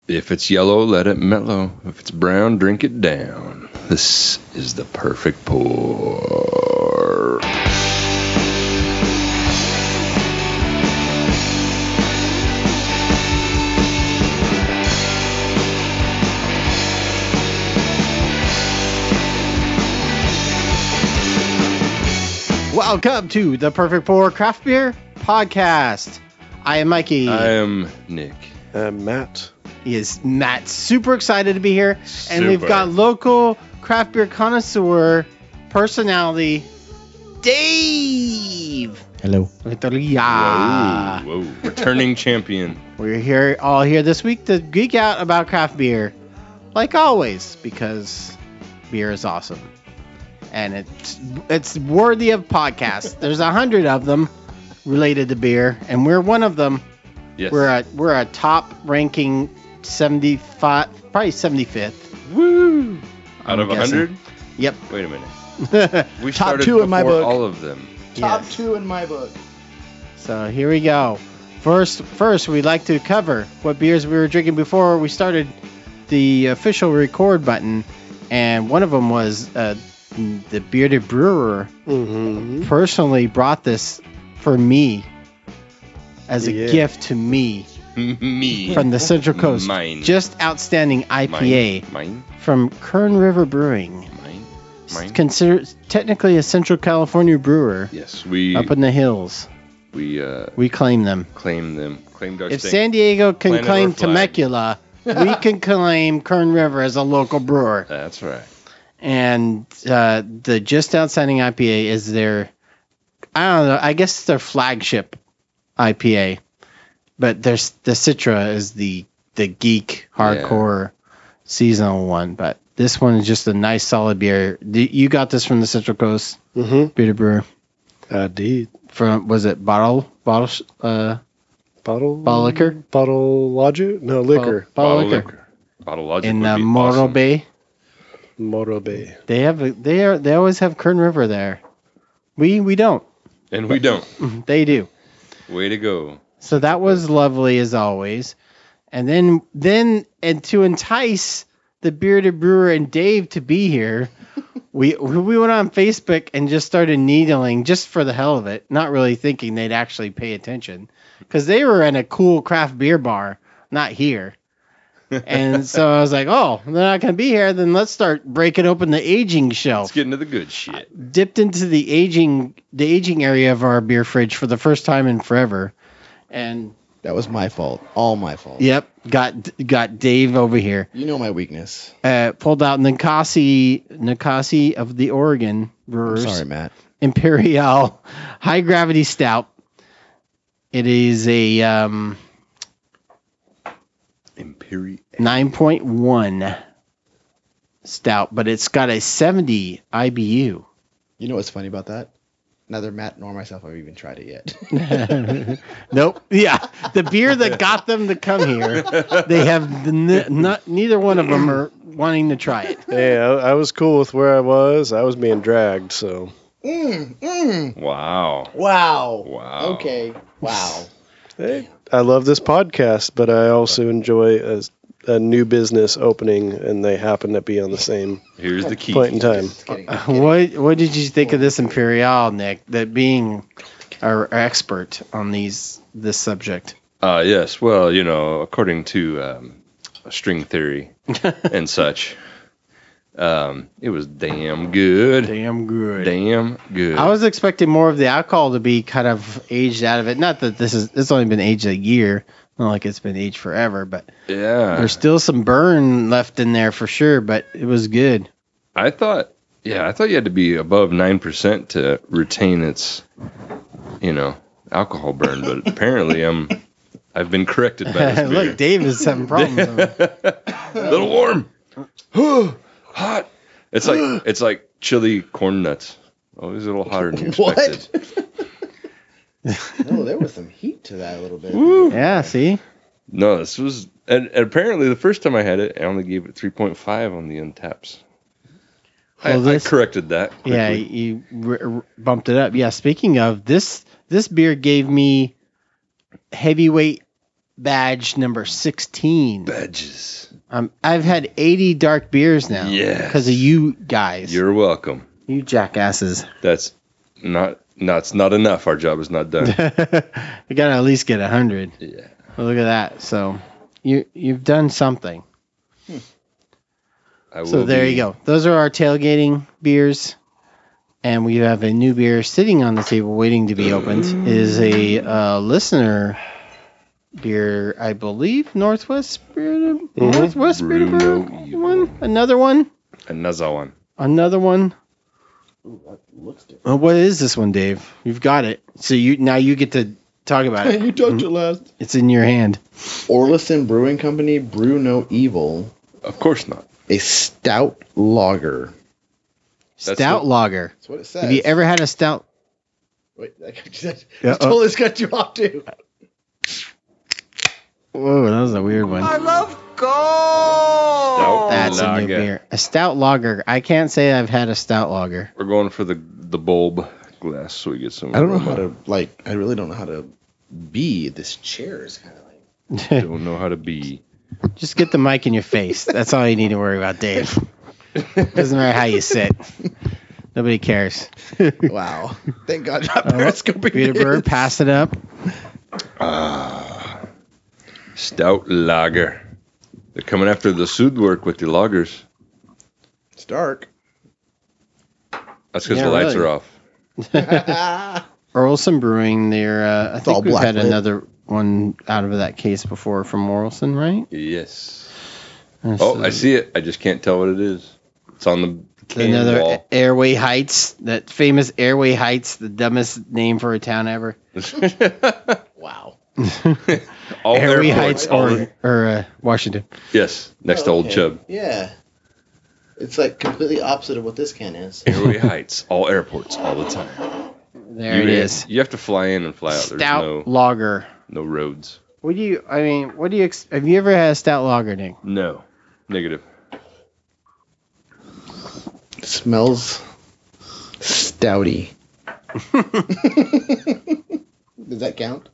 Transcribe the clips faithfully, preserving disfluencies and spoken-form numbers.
If it's yellow, let it mellow. If it's brown, drink it down. This is the perfect pour. Welcome to the Perfect Pour Craft Beer Podcast. I am Mikey. I am Nick. I'm Matt. He is Matt. Super excited to be here. Super. And we've got local craft beer connoisseur personality, Dave. Hello. Yeah. Whoa, whoa. Returning champion. We're here all here this week to geek out about craft beer, like always, because beer is awesome. And it's it's worthy of podcasts. There's a hundred of them related to beer, and we're one of them. Yes. We're a we're a top ranking seventy-five, probably seventy-fifth. Woo! Out I'm of a hundred? Yep. Wait a minute. We Top started two in my before book. all of them. Top Yes. two in my book. So here we go. First, first we'd like to cover what beers we were drinking before we started the official record button, and one of them was uh, the Bearded Brewer. Mm-hmm. Personally brought this for me as a Yeah. gift to me Me. from the Central Coast. Mine. Just outstanding I P A Mine. Mine. from Kern River Brewing. Mine. Mine. Considered technically a Central California brewer Yes, we up in the hills. we uh, We claim them. claim them. Claimed our If stink. San Diego can Planted claim our flag. Temecula, we can claim Kern River as a local brewer. That's right. And uh, the Just Outstanding I P A is their, I don't know, I guess it's their flagship I P A. But there's the Citra is the the geek hardcore seasonal one. But this one is just a nice solid beer. D- You got this from the Central Coast Mm-hmm. Bearded Brewer. I did. From was it bottle bottle uh Bottle? Bottle liquor? Bottle logic? No, liquor. bottle, liquor, Bottle Logic in would uh, be Morro awesome. Bay. Morro Bay. They have a, they are they always have Kern River there. We we don't. And we don't. They do. Way to go. So that was lovely as always. And then then and to entice the Bearded Brewer and Dave to be here, we we went on Facebook and just started needling just for the hell of it, not really thinking they'd actually pay attention, because they were in a cool craft beer bar, not here. And so I was like, oh, they're not going to be here, then let's start breaking open the aging shelf. Let's get into the good shit. Dipped into the aging the aging area of our beer fridge for the first time in forever. And That was my fault. All my fault. yep, got got Dave over here. You know my weakness. Uh, pulled out Nikasi Nikasi of the Oregon I'm Brewers sorry, Matt. Imperial High Gravity Stout. It is a um, Imperial. nine point one stout, but it's got a seventy I B U. You know what's funny about that? Neither Matt nor myself have even tried it yet. Nope. Yeah, the beer that got them to come here, they have the, n- not, neither one of them are wanting to try it. Hey, I, I was cool with where I was. I was being dragged, so. mm, mm. Wow. Wow. Wow. Okay. Wow. Hey, I love this podcast, but I also enjoy a, a new business opening, and they happen to be on the same Here's the key. point in time. Just kidding, just kidding. What what did you think of this Imperial, Nick? That being our expert on these this subject. Uh, yes. Well, you know, according to um, string theory and such, um, it was damn good. Damn good. Damn good. I was expecting more of the alcohol to be kind of aged out of it. Not that this is it's only been aged a year, not like it's been aged forever, but yeah. there's still some burn left in there for sure. But it was good. I thought, yeah, I thought you had to be above nine percent to retain its, you know, alcohol burn. But apparently, I'm, I've been corrected by this beer. Look, Dave is having problems. A little warm. Hot. It's like it's like chili corn nuts. Always a little hotter than you expected. What? No, there was some heat to that a little bit. Yeah, see? No, this was, and, and apparently the first time I had it, I only gave it three point five on the Untaps. I, Well, this- I corrected that quickly. Yeah, you r- r- bumped it up. Yeah, speaking of, this this beer gave me heavyweight badge number sixteen. Badges. Um, I've had eighty dark beers now. Yes. Because of you guys. You're welcome. You jackasses. That's not, that's not enough. Our job is not done. You gotta at least get a hundred. Yeah. Well, look at that. So you you've done something. I So will there be- you go. Those are our tailgating beers. And we have a new beer sitting on the table waiting to be opened. It is a uh, listener beer, I believe. Northwest Spirit. Northwest Spirit Bruno Brew Evil. one. Another one. Another one. Another one. Ooh, that looks different. Well, what is this one, Dave? You've got it. So you now you get to talk about it. You touched it last. It's in your hand. Orlison Brewing Company, Brew No Evil, Of course not. a stout lager. That's Stout what- lager. That's what it says. Have you ever had a stout? Wait, that got you, that, Yeah, I totally cut you off too. Whoa, that was a weird one. Stout That's a new lager. beer. A stout lager. I can't say I've had a stout lager. We're going for the the bulb glass so we get some. I don't know aroma. how to like. I really don't know how to be. This chair is kind of like. Don't know how to be. Just get the mic in your face. That's all you need to worry about, Dave. Doesn't matter how you sit. Nobody cares. Wow. Thank God you're not periscoping Peter this. Bird, pass it up. Ah, stout lager. They're coming after the Sudwerk with the lagers. It's dark. That's because Yeah, the lights really. are off. Orlson Brewing, they're, uh, I all think we've black had lit. another one out of that case before from Orlson, right? Yes. That's, Oh, uh, I see it. I just can't tell what it is. It's on the can Another wall. Airway Heights, that famous Airway Heights, the dumbest name for a town ever. Wow. All Airway airports, Heights all or, the- or uh, Washington. yes, next to Oh, Old okay. Chub. Yeah. It's like completely opposite of what this can is. Airway Heights, all airports, all the time. There you it is. You have to fly in and fly out. There's Stout no lager. no roads. What do you, I mean, what do you, ex- have you ever had a stout lager, Nick? No. Negative. It smells stouty. Does that count?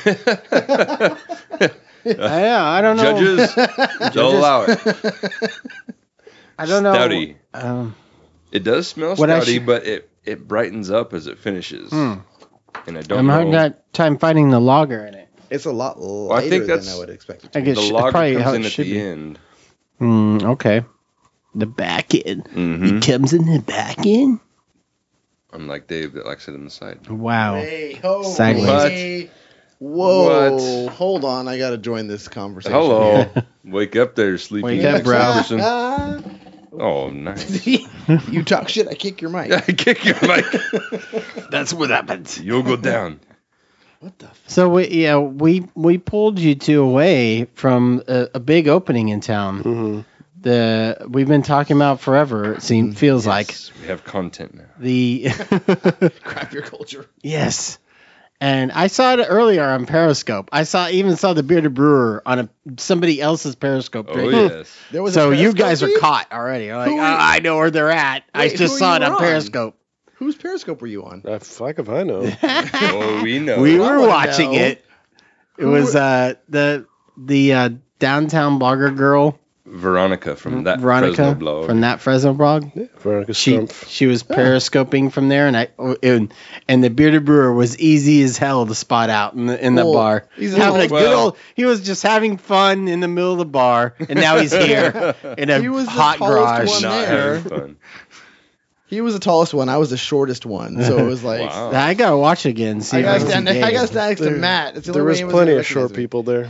I, I don't know. Judges, they'll allow it. I don't know. Stouty. Um, It does smell What I stouty, should- but it, it brightens up as it finishes. Hmm. And I don't I'm know. having that time finding the lager in it. It's a lot lighter I think than that's- I would expect it to I be. guess the sh- lager probably how comes it in at should the be. end. Mm, okay. The back end. Mm-hmm. It comes in the back end. Unlike Dave that likes it in the side. Wow. Hey, ho, Sideways. hey. Whoa. What? Hold on. I got to join this conversation. Hello. Wake up there, sleepy Wake up, next bro. person. Ah. Oh, nice. You talk shit, I kick your mic. I kick your mic. That's what happens. You'll go down. What the f- So we yeah we we pulled you two away from a, a big opening in town. hmm The we've been talking about forever. It seems feels like Yes, we have content now. the crap your culture? yes. And I saw it earlier on Periscope. I saw even saw the Bearded Brewer on a somebody else's Periscope. Oh, drinking. yes. There was So a you guys are Periscope feed? caught already. You're like, Who oh, are you- I know where they're at. I Wait, just who saw you it on on? Periscope. Whose Periscope were you on? Uh, fuck if I know. Oh, we know. we I were wanna watching know. it. It Who was were- uh the the uh, downtown blogger girl Veronica from that Veronica Fresno blog. from that Fresno blog. Yeah, Veronica She Strumpf. she was Yeah. periscoping from there, and I and, and the Bearded Brewer was easy as hell to spot out in the in the Well, bar. he's having a a- good well- old. He was just having fun in the middle of the bar, and now he's here in a He was the hot tallest garage. one Not there. having fun. He was the tallest one. I was the shortest one. So it was like, Wow. I gotta watch it again. See I if gotta can stand. see I gotta Dave. stand next to There- Matt. It's the There only was way he was plenty gonna of short recognize me. people there.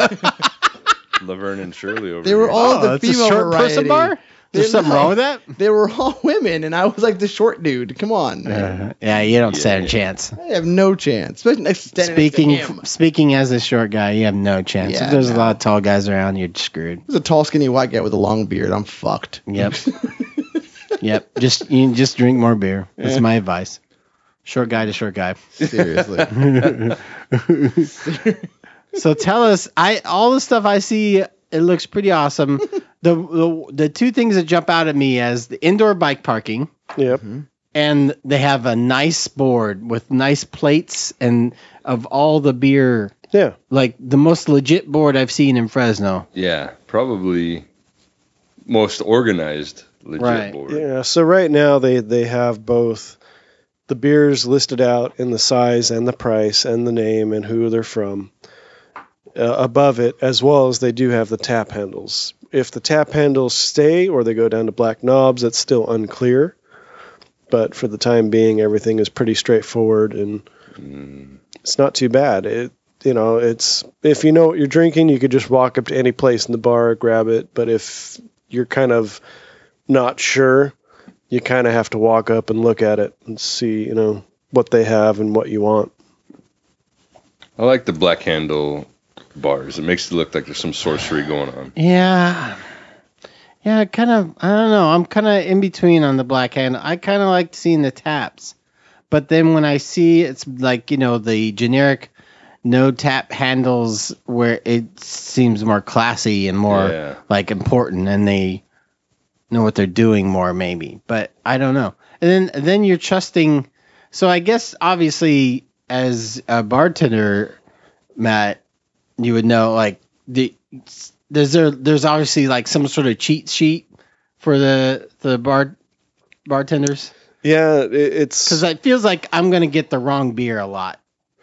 Laverne and Shirley over They were here. all Oh, the it's a female short person variety. bar. Is there They- something no. wrong with that? They were all women, and I was like the short dude. Come on, man. Uh, yeah, you don't stand a Yeah. chance. I have no chance. Especially next to standing Speaking next to him. speaking as a short guy, you have no chance. Yeah, if there's a no. lot of tall guys around, you're screwed. There's a tall, skinny white guy with a long beard. I'm fucked. Yep. Yep. Just you just drink more beer. That's Yeah. my advice. Short guy to short guy. Seriously. So tell us, I all the stuff I see, it looks pretty awesome. the, the the two things that jump out at me as the indoor bike parking, Yep. and they have a nice board with nice plates and of all the beer, Yeah. like the most legit board I've seen in Fresno. Yeah, probably most organized legit Right. board. Yeah. So right now they, they have both the beers listed out in the size and the price and the name and who they're from uh, above it, as well as they do have the tap handles. If the tap handles stay or they go down to black knobs, that's still unclear. But for the time being, everything is pretty straightforward and Mm. it's not too bad. It, you know, it's if you know what you're drinking, you could just walk up to any place in the bar, grab it. But if you're kind of not sure, you kind of have to walk up and look at it and see, you know, what they have and what you want. I like the black handle bars. It makes it look like there's some sorcery going on. Yeah. Yeah, kind of, I don't know. I'm kind of in between on the black hand. I kind of like seeing the taps. But then when I see it's like, you know, the generic no tap handles where it seems more classy and more Yeah. like important and they know what they're doing more maybe. But I don't know. And then and then you're trusting. So I guess obviously as a bartender, Matt, you would know like the there's there there's obviously like some sort of cheat sheet for the the bar bartenders Yeah, it, it's because it feels like I'm gonna get the wrong beer a lot.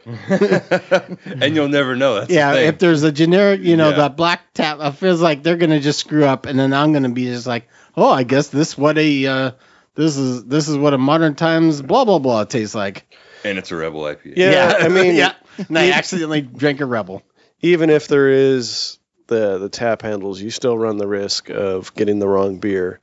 And you'll never know. That's Yeah, the thing. if there's a generic, you know, Yeah. that black tap, it feels like they're gonna just screw up, and then I'm gonna be just like, oh, I guess this what a uh, this is this is what a modern times blah blah blah tastes like. And it's a Rebel I P A. Yeah, I mean, yeah, and I accidentally drank a Rebel. even if there is the the tap handles, you still run the risk of getting the wrong beer.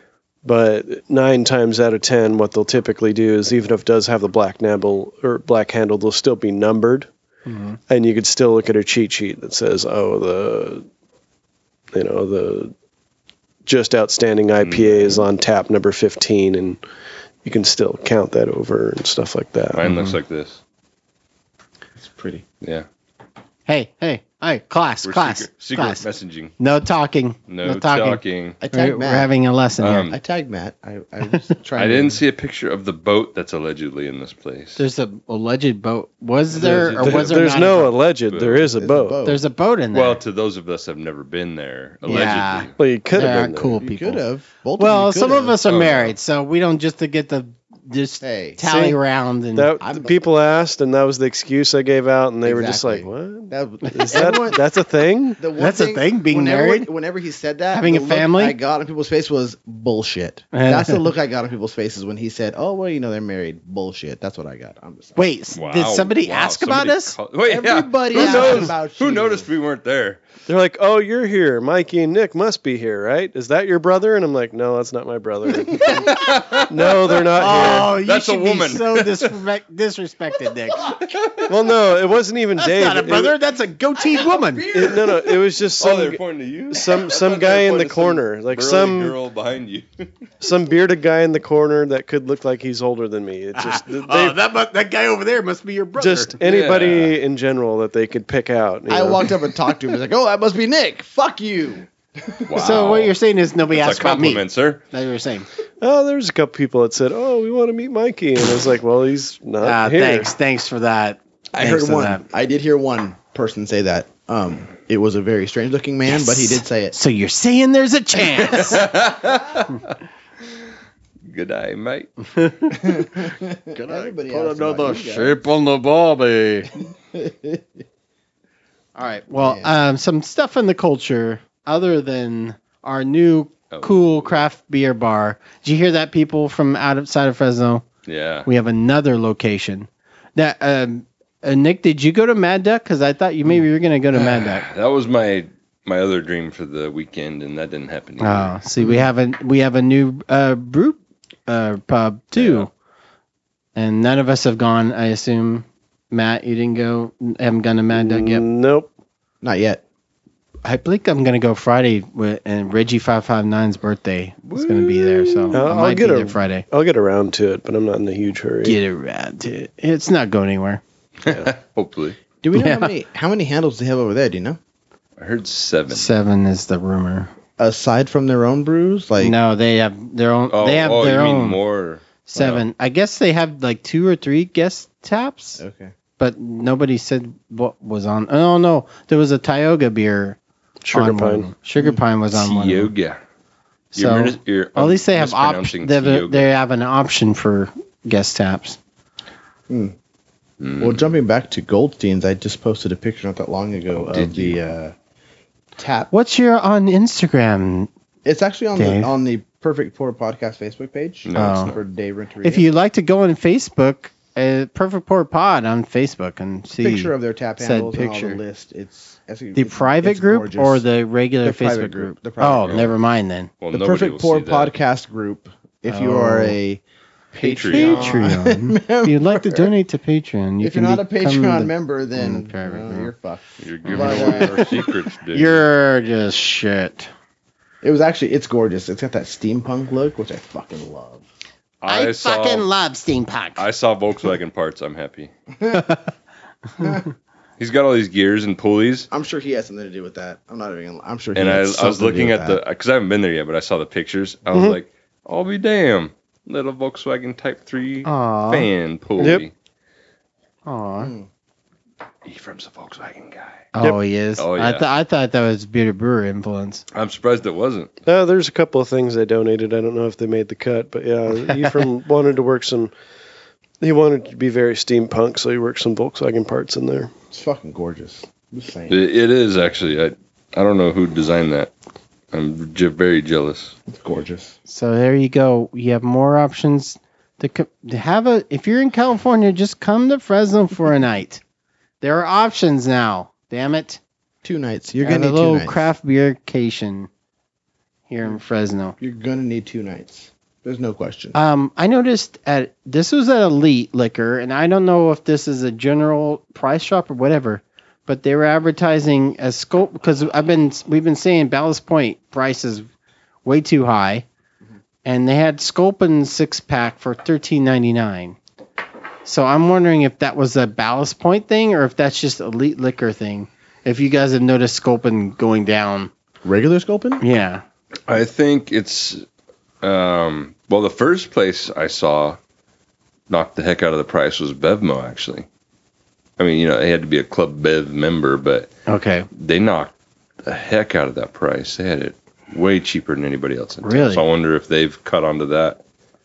But nine times out of ten, what they'll typically do is, even if it does have the black handle or black handle, they'll still be numbered, Mm-hmm. and you could still look at a cheat sheet that says, "Oh, the you know the just outstanding I P A is on tap number fifteen," and you can still count that over and stuff like that. Mine looks like this. It's pretty. Yeah. Hey, hey, hey, class, We're class, secret, secret class. messaging. No talking. No, No talking. talking. I We're, tagged we're Matt. having a lesson here. Um, I tagged Matt. I, I was trying. I to, didn't see a picture of the boat that's allegedly in this place. There's a alleged boat. Was there or There- was there there's not no a boat? alleged. There is a There's a boat. boat. There's a boat in there. Well, to those of us that have never been there, allegedly. Yeah. Well, you could There have are been there. cool You people. could have. Both Well, of you some could of have. us are Oh, no. married, so we don't just to get the just Hey, tally See? round and That I'm- people asked, and that was the excuse I gave out, and they were just like, Exactly. "What? that, Is that everyone- that's a thing?" the one That's a thing, being whenever, married? Whenever he said that, Having the a look family? I got on people's face was bullshit. That's the look I got on people's faces when he said, "Oh, well, you know, they're married." Bullshit. That's what I got. I'm just wait. s- Wow, Did somebody wow, ask somebody about us? call- Wait, yeah. Everybody Who asked knows? about Who you. noticed we weren't there? They're like, "Oh, you're here. Mikey and Nick must be here, right? Is that your brother?" And I'm like, "No, that's not my brother." No, they're not Oh, you That's a should woman. be so disrespect, disrespected, Nick. here. Well, no, it wasn't even That's Dave. not a It- brother. That's a goateed woman. it- no, no, it was just Oh, some they're pointing to you. some I some thought they were guy in the pointing to some corner, like burly some girl behind you. some bearded guy in the corner that could look like he's older than me. It just they, oh, that mu- that guy over there must be your brother. just anybody Yeah. in general that they could pick out. you I know? walked up and talked to him. He's like, "Oh, that must be Nick. Fuck you." Wow. So what you're saying is nobody That's asked a about me. compliment, sir. That's what you're saying. Oh, there was a couple people that said, "Oh, we want to meet Mikey," and I was like, "Well, he's not Ah, here." thanks, thanks for that. I Thanks heard for one. that. I did hear one person say that. Um, it was a very strange looking man, but he did say it. So you're saying there's a chance? Good eye, mate. Everybody asked about you guys. on the bobby. All right. Well, Yeah. um, some stuff in the culture other than our new Oh. cool craft beer bar. Did you hear that, people from outside of Fresno? Yeah. We have another location. Now, um, uh, Nick, did you go to Mad Duck? Because I thought you maybe you were going to go to Mad Duck. That was my my other dream for the weekend, and that didn't happen. either. Oh, see, we have a we have a new uh, brew uh, pub too, and none of us have gone. I assume, Matt, you didn't go. Haven't gone to Mad Duck yet. Nope. Not yet. I think I'm gonna go Friday, with, and Reggie five five nine's birthday is gonna be there, so Uh, I I'll might be get a- there Friday. I'll get around to it, but I'm not in a huge hurry. Get around to it. It's not going anywhere. Hopefully. Do we know Yeah. how many how many handles they have over there? Do you know? I heard seven. Seven is the rumor. Aside from their own brews, like no, they have their own. Oh, they have oh their you mean own more? seven. I guess they have like two or three guest taps. okay, but nobody said what was on. Oh no, there was a Tioga beer. Sugar on Pine. one. Sugar Pine was on one. of them. Tioga. So You're mis- you're at least they have op- mispronouncing they, have a, Tioga. they have an option for guest taps. Hmm. Mm. Well, jumping back to Goldstein's, I just posted a picture not that long ago Oh, of did the you? uh, tap. What's your on Instagram? It's actually on Dave? the on the Perfect Pour Podcast Facebook page. No, it's uh, not. for Dave Renteria. If you'd like to go on Facebook, uh, Perfect Pour Pod on Facebook and see picture of their tap said handles and all picture. the list, it's, it's the it's- private it's group gorgeous. or the regular The private Facebook group. group. The private Oh, group. never mind then. Well, the nobody Perfect will Pour see that. Podcast group. If you Oh. are a Patreon. Patreon. if you'd like to donate to Patreon, you if can you're not a become Patreon the- member, then Mm, private uh, group. you're fucked. You're giving But, away uh, our secrets, dude. You're just shit. It was actually it's gorgeous. It's got that steampunk look, which I fucking love. I, saw, love steampunk. I saw Volkswagen parts. I'm happy. He's got all these gears and pulleys, I'm sure he has something to do with that. I'm not even. Gonna, I'm sure. He and I, I has was something to do looking with at the that. because I haven't been there yet, but I saw the pictures. I was Mhm. like, "I'll be damn, little Volkswagen Type Three Aw. fan pulley." Yep. Aw. Mm. Ephraim's a Volkswagen guy. Oh, he is. Oh, I, yeah. th- I thought that was Beer Brewer influence. I'm surprised it wasn't. Uh, there's a couple of things they donated. I don't know if they made the cut, but yeah, Ephraim wanted to work some. He wanted to be very steampunk, so he worked some Volkswagen parts in there. It's fucking gorgeous. I'm just saying. It, it is actually. I I don't know who designed that. I'm j- very jealous. It's gorgeous. So there you go. You have more options to, co- to have a. If you're in California, just come to Fresno for a night. There are options now. Damn it! Two nights. You're Have gonna a need two little nights. craft beercation here in Fresno. You're gonna need two nights. There's no question. Um, I noticed at this was at Elite Liquor, and I don't know if this is a general price shop or whatever, but they were advertising a scope because I've been we've been saying Ballast Point price is way too high, and they had Sculpin six pack for thirteen ninety nine. So I'm wondering if that was a Ballast Point thing or if that's just Elite Liquor thing. If you guys have noticed Sculpin going down, Regular scoping? yeah. I think it's um well the first place I saw knocked the heck out of the price was Bevmo actually. I mean, you know, they had to be a Club Bev member, but Okay. they knocked the heck out of that price. They had it way cheaper than anybody else in town. Really? So I wonder if they've cut onto that.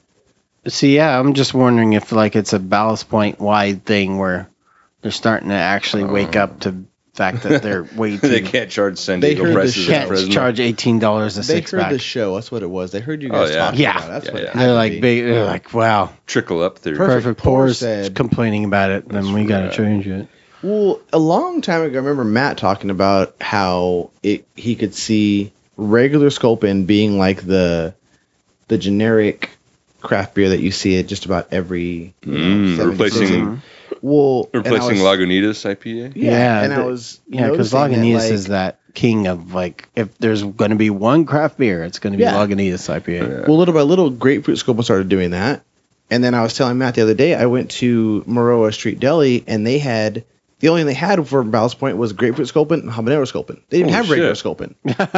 See, yeah, I'm just wondering if like it's a Ballast Point wide thing where they're starting to actually wake up to the fact that they're way too. they can't charge San They Diego heard the prices shit. at can't Fresno. charge eighteen dollars a They six heard pack. the show. That's what it was. They heard you Oh, guys yeah. talking Yeah. about it. That's Yeah, what yeah. it had They're to like be. big. They're like, wow, Trickle up theory. Perfect. Perfect Pour Pour's said- complaining about it, then we got to right. change it. Well, a long time ago, I remember Matt talking about how it he could see regular Sculpin being like the the generic craft beer that you see at just about every you know, Mm, seventy replacing- percent. Well, and I Replacing was- Lagunitas I P A? Yeah, Yeah, and I the- was Yeah, because noticing that, Lagunitas like, is that king of like, if there's going to be one craft beer, it's going to be Yeah. Lagunitas I P A. Yeah. Well, little by little, Grapefruit Sculpin started doing that. And then I was telling Matt the other day, I went to Maroa Street Deli, and they had, the only thing they had for Ballast Point was Grapefruit Sculpin and Habanero Sculpin. They didn't Holy have regular shit. Sculpin.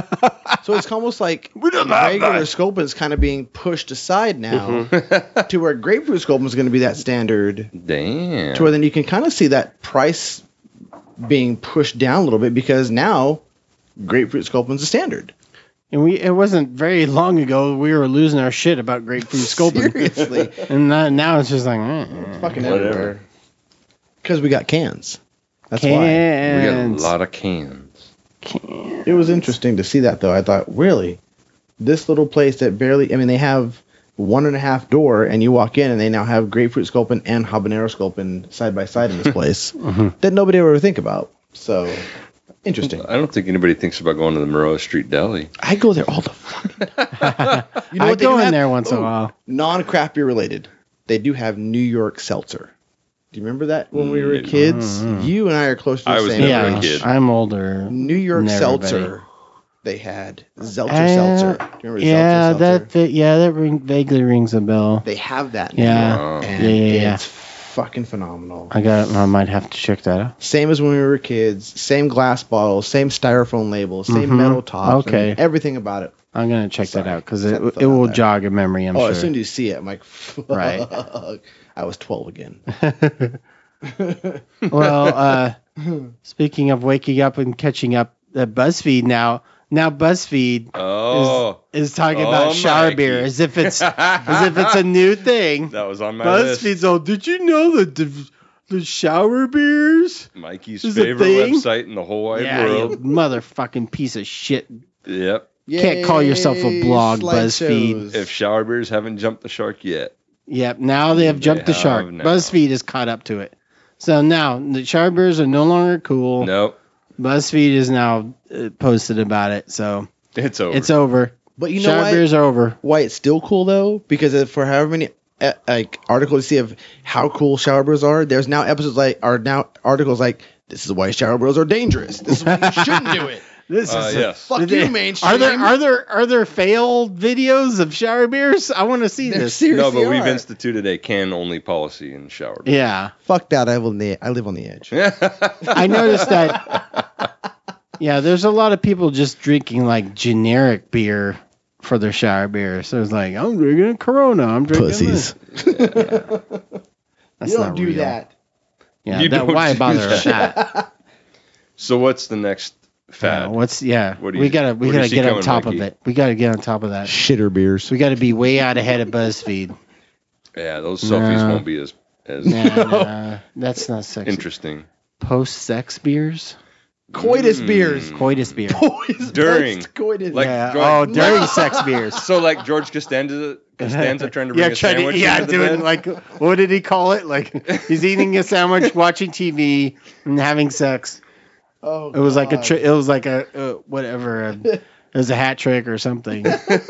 So it's almost like don't have regular that. Sculpin is kind of being pushed aside now Mm-hmm. to where Grapefruit Sculpin is going to be that standard, Damn. to where then you can kind of see that price being pushed down a little bit because now Grapefruit Sculpin's a standard. And we, it wasn't very long ago we were losing our shit about Grapefruit Sculpin. Seriously. And now, now it's just like, eh, Fucking Whatever. everywhere. Because we got cans. That's why. We got a cans. lot of cans. Cans. It was interesting to see that, though. I thought, really? This little place that barely... I mean, they have one and a half door, and you walk in, and they now have Grapefruit Sculpin and Habanero Sculpin side by side in this place that nobody ever would think about. So, interesting. I don't think anybody thinks about going to the Maroa Street Deli. I go there all the fucking You I what they go do in have? there once in a Ooh, while. Non-craft beer related. They do have New York Seltzer. Do you remember that when we were Mm, kids? mm. You and I are close to the I was same never Yeah, a kid. I'm older. New York Never Seltzer. been. They had Zeltzer Uh, Seltzer. Do you remember Yeah, Zeltzer that, Seltzer? that yeah, that ring, vaguely rings a bell. They have that. Yeah. now, Wow. and Yeah, yeah, yeah. it's fucking phenomenal. I got it. I might have to check that out. Same as when we were kids. Same glass bottles. Same styrofoam labels. Same Mhm. metal tops. Okay. and everything about it. I'm gonna check that Sorry. out because Just it had to throw it that will there. jog a memory. I'm oh, sure. as soon as you see it, I'm like, fuck. Right. I was twelve again. Well, uh, speaking of waking up and catching up, uh, BuzzFeed now now BuzzFeed Oh, is talking Oh, about shower Mikey. beer as if it's as if it's a new thing. that was on my list. BuzzFeed's all. Did you know that the the shower beers? Mikey's is a favorite thing? website in the whole wide Yeah, you world. motherfucking piece of shit. Yep. Can't call yourself a Yay, blog, slideshows. BuzzFeed. If shower beers haven't jumped the shark yet. Yep, now they have jumped They the shark. have now. BuzzFeed is caught up to it. So now the shower beers are no longer cool. Nope. BuzzFeed is now uh, posted about it. So It's over. it's over. But you know shower what? beers are over. Why it's still cool though? Because if for however many uh, like articles you see of how cool shower bros are, there's now episodes like are now articles like this is why shower bros are dangerous. This is why you shouldn't do it. This Uh, is yes. Fuck you, mainstream. Are there are there are there failed videos of shower beers? I want to see There this. seriously No, but we've are. instituted a can only policy in shower. Yeah, Fuck that. I live on the I live on the edge. I noticed that. Yeah, there's a lot of people just drinking like generic beer for their shower beer. So it's like I'm drinking a Corona. I'm drinking Pussies. this. That's You don't not do real. that. Yeah, You that, don't why do bother with that. that? So what's the next fad? Yeah, what's yeah? What do we you- gotta we what do you gotta see get on coming, top Mikey? of it. We gotta get on top of that. Shitter beers. We gotta be way out ahead of BuzzFeed. Yeah, those selfies No. won't be as as Nah, nah, that's not sexy. interesting. Post-sex beers, Coitus Mm. beers. coitus beer. Boys, During. coitus. Like yeah. George- Oh, during No. sex beers. So like George Costanza, Costanza trying to bring yeah, a trying sandwich to, yeah, into the doing bed? like what did he call it? Like he's eating a sandwich, watching T V, and having sex. Oh, It was like a God. tri- it was like a uh, whatever. uh it was a hat trick or something.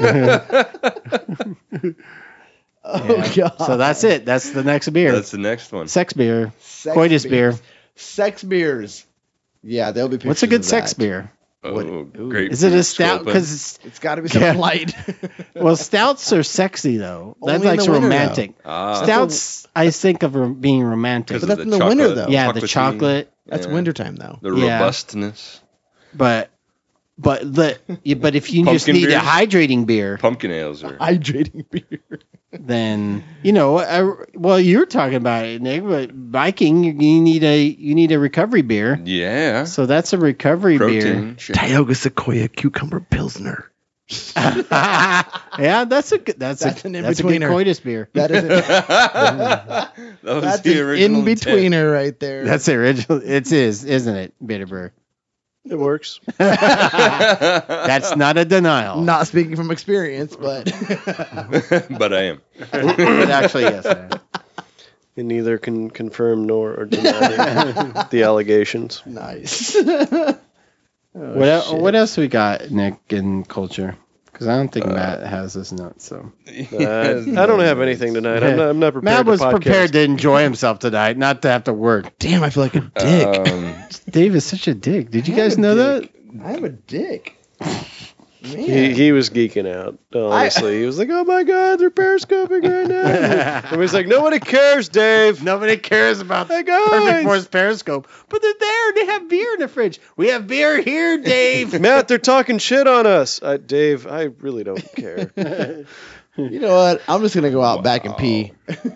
Oh Yeah. God. So that's it. That's the next beer. That's the next one. Sex beer. Sex Coitus beer. beers. Sex beers. Yeah, there'll be pictures What's a good of sex that. beer? Oh, What- ooh. great. Is it a stout? Because It's got to be something Yeah. light. well, stouts are sexy though. That's Only in like the winter, romantic. ah, Stouts, I think of ro- being romantic. because But of that's the in the winter, chocolate- though. Yeah, the chocolatey- chocolate. That's yeah, wintertime though. The Yeah. robustness. But but the yeah, but if you just Pumpkin need a beers? hydrating beer, Pumpkin ales are. Hydrating beer. then you know. I, well, you're talking about it, Nick. But Viking, you, you need a you need a recovery beer. Yeah. So that's a recovery Protein. shit. Tioga Sequoia Cucumber Pilsner. beer. Yeah, that's a good. That's, That's a an that's a good in-betweener. coitus beer. That is a, that was that's the an original in betweener right there. That's the original. It is, isn't it, Bitterburg? It works. That's not a denial. not speaking from experience, but but I am. But actually, yes. man. And neither can confirm nor or deny the allegations. nice. What el- shit. what else we got, Nick, in culture? Because I don't think Uh, Matt has this note. So Uh, I don't have anything tonight. I'm not, I'm not prepared Matt was to podcast. prepared to enjoy himself tonight, not to have to work. Damn, I feel like a dick. Um, Dave is such a dick. Did you I am guys a know dick. that? I'm a dick. Man. He, he was geeking out, honestly. He was like, oh my God, they're periscoping right now. And he's like, nobody cares, Dave. Nobody cares about Hey, the guys. Perfect Force Periscope, but they're there. They have beer in the fridge. We have beer here, Dave. Matt, they're talking shit on us. I, Dave, I really don't care. You know what? I'm just gonna go out back and pee.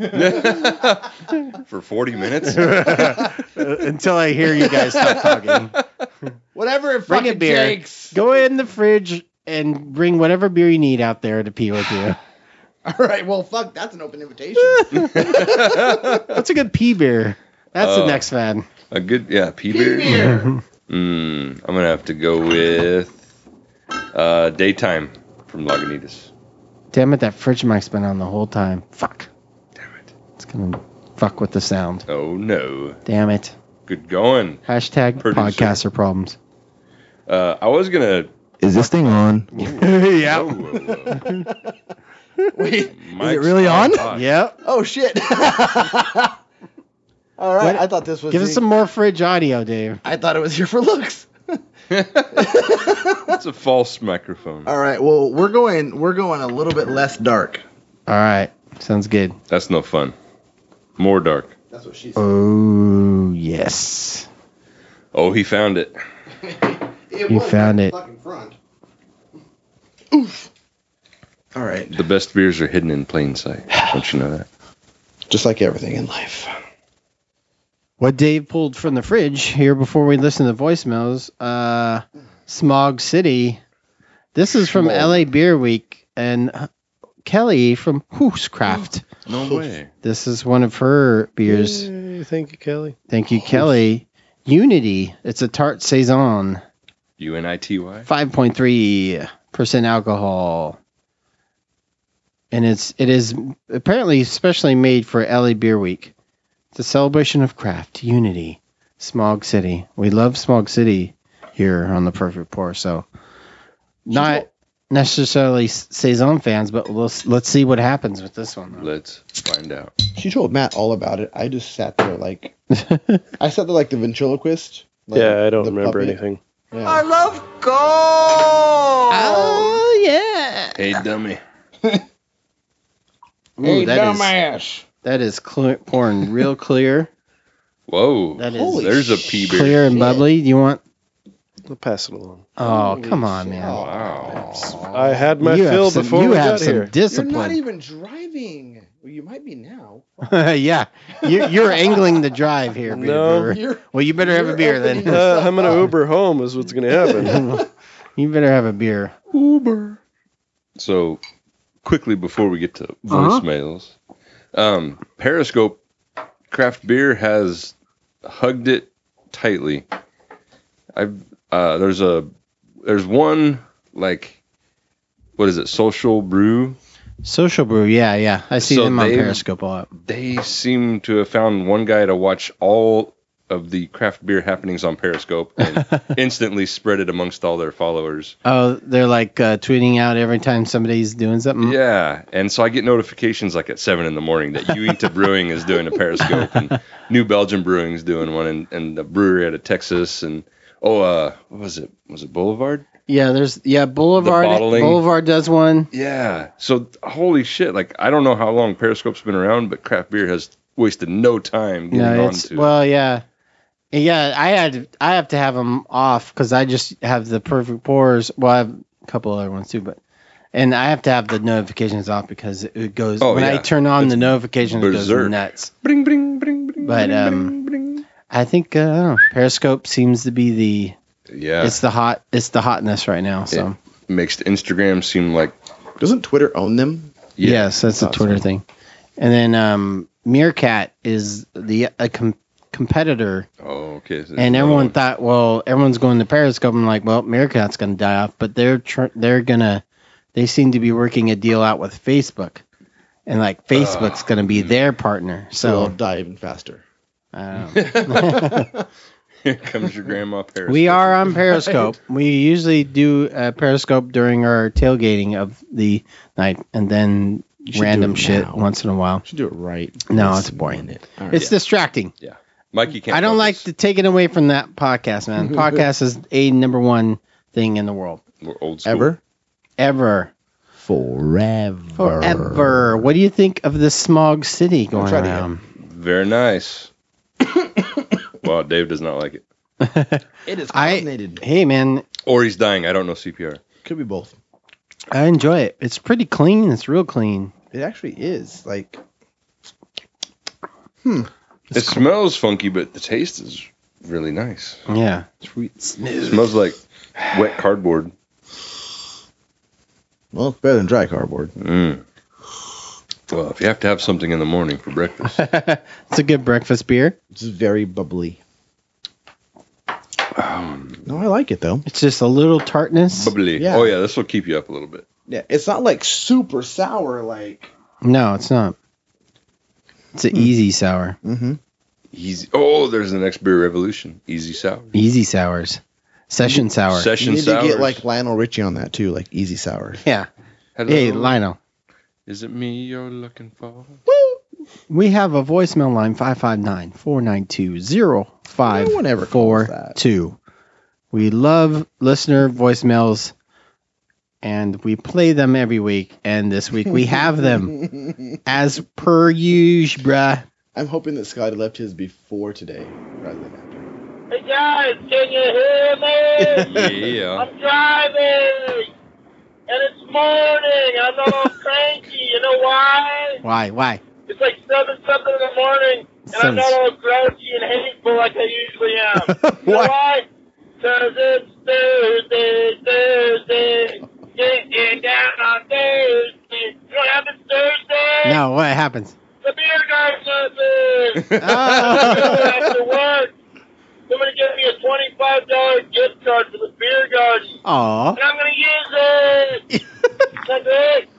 for forty minutes. Until I hear you guys stop talking. Whatever it Bring fucking a beer. takes. Go in the fridge and bring whatever beer you need out there to pee with you. All right. Well, fuck. That's an open invitation. What's a good pee beer? That's the Oh. next fan. A good, yeah, pea beer. Mm, I'm gonna have to go with uh, Daytime from Lagunitas. Damn it, that fridge mic's been on the whole time. Fuck. Damn it. It's gonna fuck with the sound. Oh no. Damn it. Good going. Hashtag Producer. podcaster problems. Uh, I was gonna. Is this thing on? yeah. Whoa, whoa, whoa. Wait. Is Mike's it really on? hot. Yep. Oh shit. All right. What- I thought this was. Give us the- some more fridge audio, Dave. I thought it was here for looks. It's a false microphone. All right. Well, we're going. We're going a little bit less dark. All right. Sounds good. That's no fun. More dark. That's what she said. Oh, yes. Oh, he found it. It You was found right it. Fucking front. Oof. All right. The best beers are hidden in plain sight. Don't you know that? Just like everything in life. What Dave pulled from the fridge here before we listen to the voicemails. Uh, Smog City. This is from Smog. L A Beer Week and Kelly from Hooscraft. No way. This is one of her beers. Yay, thank you, Kelly. Thank you, Kelly. Unity. It's a tart saison. U N I T Y. five point three percent alcohol. And it's it is apparently specially made for L A Beer Week. It's a celebration of craft, unity, Smog City. We love Smog City here on the Perfect Pour. So not necessarily saison fans, but let's let's see what happens with this one. Let's find out. She told Matt all about it. I just sat there like I sat there like the ventriloquist. Like yeah, I don't the remember puppet. anything. Yeah. I love gold. Oh yeah. Hey, dummy. Ooh, Hey, that is dumbass. that is clear, pouring real clear. Whoa. That is Holy There's a pea beer. clear and shit. bubbly. You want? I'll pass it along. Oh, Holy come on, shit. man. Wow. I had my you fill have some, before you we have got some here. You're discipline. not even driving. Well, you might be now. yeah, you, you're angling the drive here, beer No. brewer. You're, Well, you better have a you're beer opening then. Uh, I'm gonna up. Uber home is what's gonna happen. You better have a beer. Uber. So, quickly before we get to voicemails, um, Periscope Craft Beer has hugged it tightly. I've uh, there's a there's one like what is it? Social Brew. Social Brew, yeah, yeah. I see So them on they've- Periscope a lot. They seem to have found one guy to watch all of the craft beer happenings on Periscope and instantly spread it amongst all their followers. Oh, they're like uh, tweeting out every time somebody's doing something. Yeah, and so I get notifications like at seven in the morning that Uinta Brewing is doing a Periscope, and New Belgium Brewing is doing one, and, and the brewery out of Texas, and oh, uh, what was it? Was it Boulevard? Yeah, there's yeah Boulevard. The bottling. Boulevard does one. Yeah. So holy shit! Like I don't know how long Periscope's been around, but craft beer has wasted no time getting No, on it's to it. well, yeah, yeah. I had I have to have them off because I just have the Perfect Pours. Well, I have a couple other ones too, but and I have to have the notifications off because it goes Oh, when I yeah. turn on It's the notifications, it goes berserk. nuts. Bring, bring, bring, bring. But, bring, um, bring, bring. I think uh, I don't know, Periscope seems to be the Yeah, it's the hot it's the hotness right now. So it makes Instagram seem like Doesn't Twitter own them? yeah. yes, that's a Awesome. Twitter thing. And then um, Meerkat is the a com- competitor. Oh, okay. So there's And another everyone one. thought, well, everyone's going to Periscope. I'm like, well, Meerkat's going to die off, but they're tr- they're gonna they seem to be working a deal out with Facebook, and like Facebook's going to be their partner. So they'll So die even faster. I don't know. Here comes your grandma Periscope. we are on Periscope. We usually do uh, Periscope during our tailgating of the night, and then should do random it shit now. once in a while. Should do it right. No, this it's boring. minute. All right. It's distracting. Mikey can't. I don't like focus. to take it away from that podcast, man. Podcast is a number one thing in the world. We're old school. Ever? Ever. Forever. Forever. What do you think of the Smog City going tried it around? Very nice. Well, Dave does not like it, It is I- carbonated. Hey, man, or he's dying. I don't know C P R. Could be both. I enjoy it. It's pretty clean. It's real clean. It actually is. Like, It smells funky, but the taste is really nice. Yeah. sweet. It smells like wet cardboard. Well, it's better than dry cardboard. Mm. Well, if you have to have something in the morning for breakfast, It's a good breakfast beer. It's very bubbly. No, I like it though. It's just a little tartness. bubbly. Yeah. Oh yeah, this will keep you up a little bit. Yeah, it's not like super sour. Like, No, it's not. It's an easy sour. mm-hmm. Easy. Oh, there's the next beer revolution. Easy sour. Easy sours. Session sour. You Session need sours. to get like Lionel Richie on that too, like easy sour. Yeah. Hello. Hey, Lionel. Is it me you're looking for? We have a voicemail line five five nine, four nine two, zero five No one ever four calls that. two. We love listener voicemails and we play them every week. And this week we have them as per usual, bruh. I'm hoping that Scotty left his before today rather than after. Hey guys, can you hear me? Yeah. I'm driving, and it's morning. I'm a little cranky. You know why? Why? Why? It's like seven something in the morning, And I'm not all grouchy and hateful like I usually am. You know why? Because it's Thursday, Thursday. Getting down on Thursday. You know what happens Thursday? No, what happens? The beer garden opens. Oh. After work, somebody give me a twenty-five dollars gift card for the beer garden. Aw. And I'm going to use it. That's it.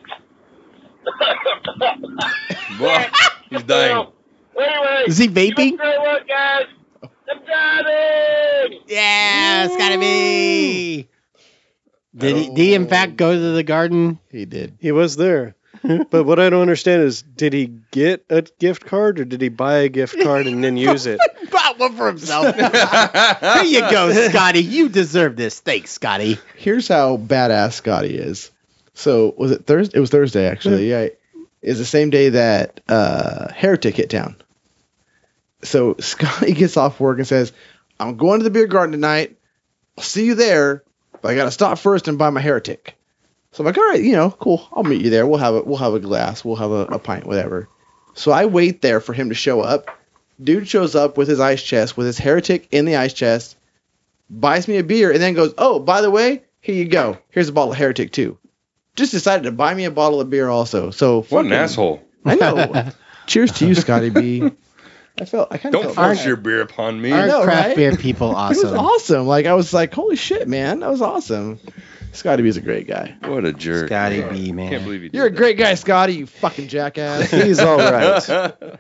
What? He's dying. Anyway, Is he vaping? keep up great work, guys. I'm driving. Yeah, it's gotta be. Did he, did he in fact go to the garden? He did. He was there. But what I don't understand is, did he get a gift card or did he buy a gift card and then use it? Bought one for himself. Here you go, Scotty. You deserve this. Thanks, Scotty. Here's how badass Scotty is. So was it Thursday? It was Thursday actually. Yeah, it's the same day that uh, Heretic hit town. So Scotty gets off work and says, "I'm going to the beer garden tonight. I'll see you there, but I gotta stop first and buy my Heretic." So I'm like, "All right, you know, cool. I'll meet you there. We'll have a we'll have a glass. We'll have a, a pint, whatever." So I wait there for him to show up. Dude shows up with his ice chest, with his Heretic in the ice chest, buys me a beer, and then goes, "Oh, by the way, here you go. Here's a bottle of Heretic too." Just decided to buy me a bottle of beer also. So What an fucking- asshole. I know. Cheers to you, Scotty B. I felt I kind of Don't felt force bad. your beer upon me. Aren't know, craft right? beer people It was awesome? awesome. Like I was like, holy shit, man, that was awesome. Scotty B's a great guy. What a jerk. Scotty B, man. Can't believe you did You're a that. great guy, Scotty. You fucking jackass. He's all right.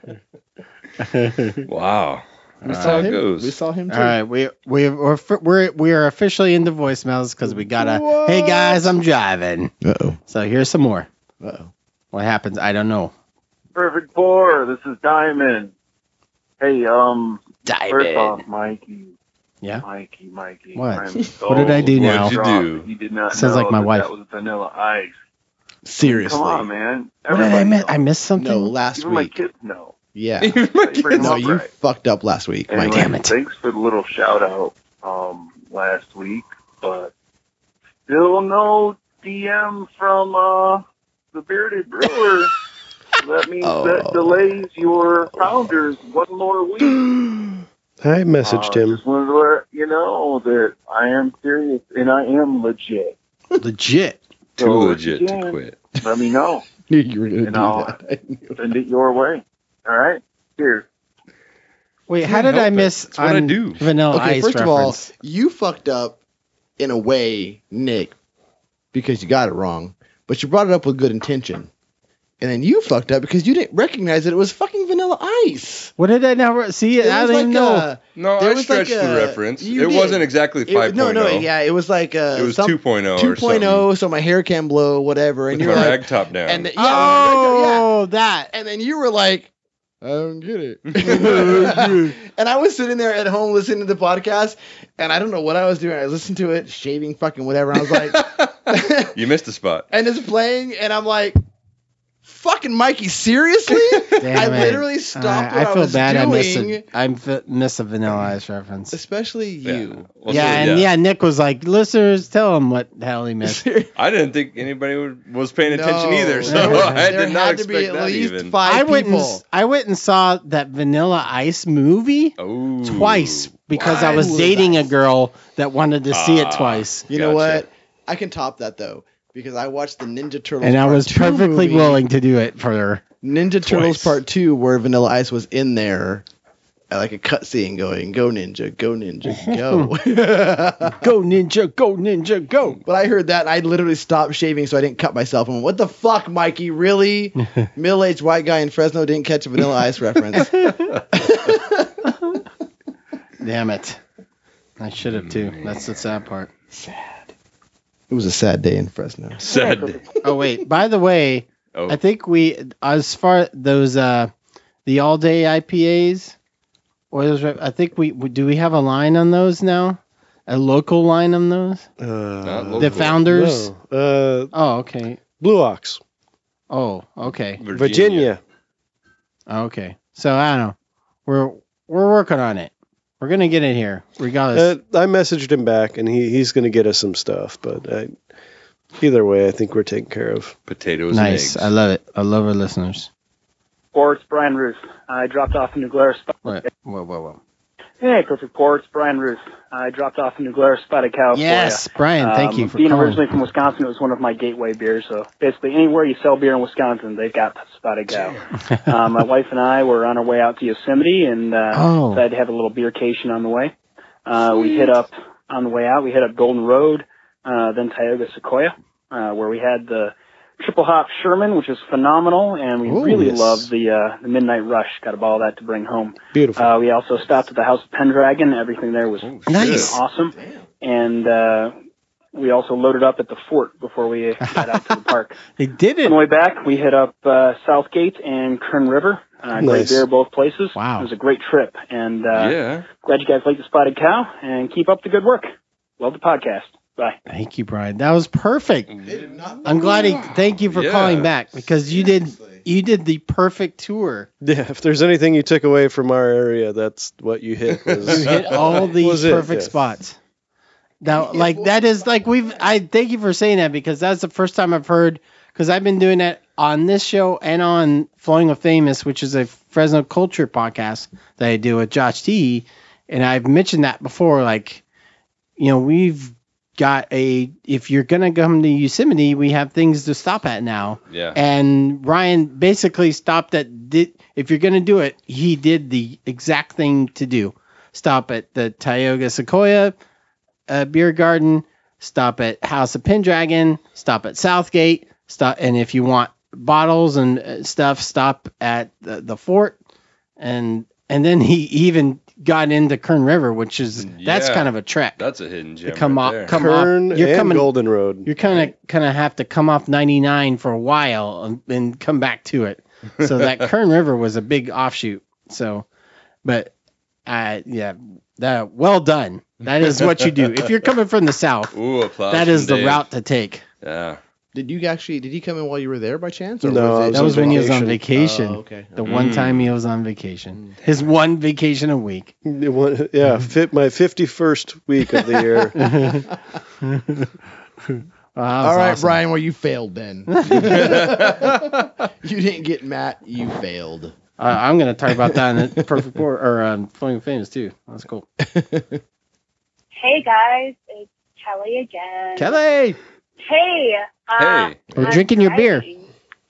Wow. We That's saw how it him. goes. We saw him too. All right, we we we're we're we are officially into voicemails because we got a What? hey guys, I'm driving. Uh oh. So here's some more. Uh oh. What happens? I don't know. Perfect Four, this is Diamond. Hey, um, first off, Mikey. Yeah? Mikey, Mikey. What? I'm so What did I do now? What'd you drunk do? that You did not Sounds know like my that wife. That was Vanilla Ice. Seriously. Come on, man. What did I Everybody miss? knows. I missed something. No, last Even my week. kids know. Yeah. You bring them No, up you right. fucked up last week, Anyway, Mike. Damn it. Thanks for the little shout out um, last week, but still no D M from uh, the Bearded Brewer. That means Oh. that delays your founders one more week. I messaged Uh, him. Just wanted to let you know that I am serious and I am legit. Legit. Too So, legit yeah, to quit. Let me know. Knew you were gonna And do I'll that. I knew it. send it your way. All right? Cheers. Wait, how Can't did I help it. miss That's what I on do. Vanilla Okay, Ice first reference? of all, you fucked up in a way, Nick, because you got it wrong, but you brought it up with good intention. And then you fucked up because you didn't recognize that it was fucking Vanilla Ice. What did I never see? It I was don't even like, know. uh, No, There I was stretched like the a- reference. you It did. wasn't exactly it- five point oh. no, no, yeah, it was like uh, It was some, two point oh or two point oh, so my hair can blow, whatever. And With you're my like, rag top down. and the- yeah, Oh, that. yeah, and then you were like, I don't get it. And I was sitting there at home listening to the podcast, and I don't know what I was doing. I listened to it, shaving, fucking whatever. And I was like, You missed a spot. and it's playing, and I'm like, fucking Mikey, seriously? Damn I it. literally stopped Uh, what I I, feel was bad. I miss doing. a, I f- miss a Vanilla Ice reference. Especially you. Well, yeah, so, and yeah. Nick was like, listeners, tell him what the hell he missed. I didn't think anybody would, was paying attention No. either, so There I there did not had to expect be at that least even. five I went, and, people. s- I went and saw that Vanilla Ice movie Oh, twice because I was Wow. dating a girl that wanted to see it Ah. twice. You know Gotcha. what? I can top that though because I watched the Ninja Turtles. And I Part was two perfectly movie, willing to do it for her. Ninja Turtles Twice. Part Two, where Vanilla Ice was in there, uh, like a cutscene going, "Go Ninja, go Ninja, go." Go ninja, go ninja, go. But I heard that and I literally stopped shaving so I didn't cut myself. And went, what the fuck, Mikey? Really? Middle-aged white guy in Fresno didn't catch a Vanilla Ice reference. Damn it. I should have too. That's the sad part. Sad. It was a sad day in Fresno. Said. Oh wait, by the way, Oh, I think we as far those uh the all day I P As or those, I think we do we have a line on those now? A local line on those? Uh, local. The founders? no. Uh, Oh, okay. Blue Ox, Oh, okay. Virginia. Okay. So I don't know. We're we're working on it. We're gonna get it here, regardless. Uh, I messaged him back, and he, he's going to get us some stuff. But I, either way, I think we're taken care of. Potatoes Nice. and I eggs. love it. I love our listeners. Ports, Brian Ruth. I dropped off a New Glarus. Whoa, whoa, whoa. Hey, Perfect Ports, Brian Ruth. I dropped off a New Glarus Spotted Cow Yes, for you. Brian, thank um, you for being calling. originally from Wisconsin, it was one of my gateway beers. So basically, anywhere you sell beer in Wisconsin, they've got Spotted Cow. uh, my wife and I were on our way out to Yosemite and uh, Oh. decided to have a little beercation on the way. Uh, we hit up on the way out. We hit up Golden Road, uh, then Tioga Sequoia, uh, where we had the triple hop Sherman, which is phenomenal, and we Ooh, really yes. loved the uh, the Midnight Rush. Got a ball of that to bring home. Beautiful. Uh, we also stopped at the House of Pendragon. Everything there was Oh, Nice. shit. awesome, and uh, we also loaded up at the fort before we got out to the park. They did On it. the way back, we hit up uh, Southgate and Kern River. Uh, great Nice. beer both places. Wow. It was a great trip, and uh, Yeah. glad you guys like the Spotted Cow, and keep up the good work. Love the podcast. Bye. Thank you, Brian. That was perfect. I'm glad he. Thank you for Yeah. calling back because you did. You did the perfect tour. Yeah, if there's anything you took away from our area, that's what you hit. Was, You hit all the was it, perfect yeah. spots. Now, like that is like we've. I thank you for saying that because that's the first time I've heard. Because I've been doing that on this show and on Flowing with Famous, which is a Fresno culture podcast that I do with Josh T. And I've mentioned that before. Like, you know, we've got a. If you're gonna come to Yosemite, we have things to stop at now. Yeah. And Ryan basically stopped at. Did, if you're gonna do it, he did the exact thing to do. Stop at the Tioga Sequoia uh, Beer Garden. Stop at House of Pendragon. Stop at Southgate. Stop, and if you want bottles and uh, stuff, stop at the, the fort. And and then he even got into Kern River, which is that's Yeah. kind of a trek. That's a hidden gem. To come right off- there. come Kern off- you're and coming- Golden Road. You're kind of kind of have to come off ninety-nine for a while and, and come back to it. So that Kern River was a big offshoot. So, but uh, yeah, that well done. That is what you do if you're coming from the south. Ooh, applause. That is from the Dave. route to take. Yeah. Did you actually? Did he come in while you were there by chance? Or No, was I it was That was on when he was on vacation. vacation. Oh, okay. The one Mm. time he was on vacation. His one vacation a week. It wa- Yeah, fit my fifty-first week of the year. Wow, All right, awesome. Brian. Well, you failed then. You didn't get Matt. You failed. Uh, I'm gonna talk about that in the Perfect Four or um, Flowing Famous too. That's cool. Hey guys, it's Kelly again. Kelly, Hey. Uh, Hey. we're I'm drinking your beer. driving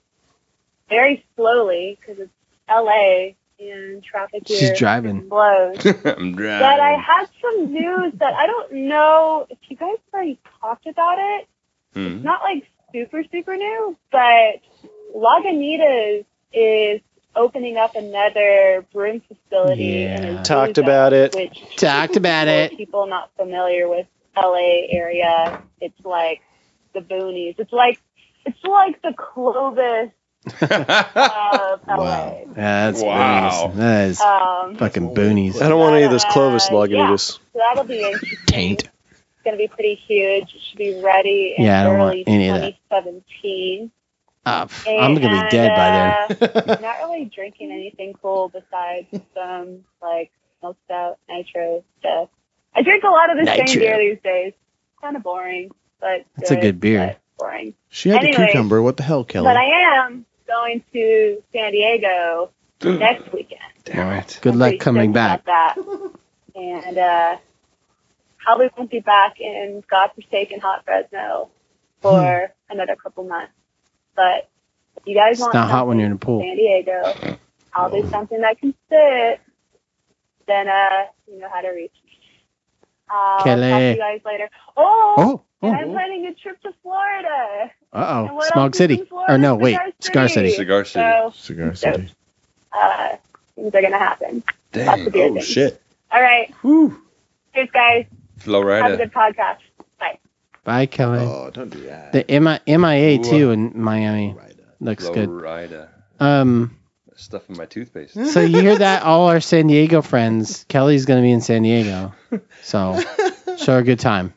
Very slowly because it's L A and traffic here She's driving. blows. I'm driving. But I had some news that I don't know if you guys already talked about it. Hmm. It's not like super, super new, but Lagunitas is opening up another brewing facility. Yeah. in Azusa, Talked about it. Which Talked about for it. people not familiar with L A area, it's like the boonies. It's like it's like the Clovis of L A. Wow. Yeah, that's Wow. boonies. That is Um, fucking boonies. I don't want any of this Clovis Uh, Lagunitas. So that'll be interesting. Taint. It's going to be pretty huge. It should be ready in Yeah, I don't want early any of that. twenty seventeen. Uh, pff, I'm gonna be dead by then. then. I'm not really drinking anything cool besides some like milk stout, nitro stuff. I drink a lot of the Nitro. same beer these days. Kind of boring, but It's a good beer. but boring. She had the Anyway, cucumber. What the hell, Kelly? But I am going to San Diego next weekend. Damn it. Good I'm luck pretty coming stoked back. about that. And uh, probably won't be back in godforsaken hot Fresno for another couple months. But if you guys It's want not hot when something you're in the pool. San Diego, I'll do something that can fit. Then uh, you know how to reach me. I'll Kelly. talk to you guys later. Oh, Oh, and oh. I'm planning a trip to Florida. Uh And oh. what Smog else is City. in Florida? Or no, wait. Cigar Cigar City. Cigar City. So, Cigar so City. uh, things are gonna happen. Lots Dang. of beer Oh, things. shit. All right. Whew. Cheers, guys. Have a Florida. good podcast. Bye. Bye, Kelly. Oh, don't do that. The M I M I A Ooh. too in Miami Right. looks good. Florida. Um. Stuff in my toothpaste. So you hear that? All our San Diego friends. Kelly's gonna be in San Diego. So show her a good time.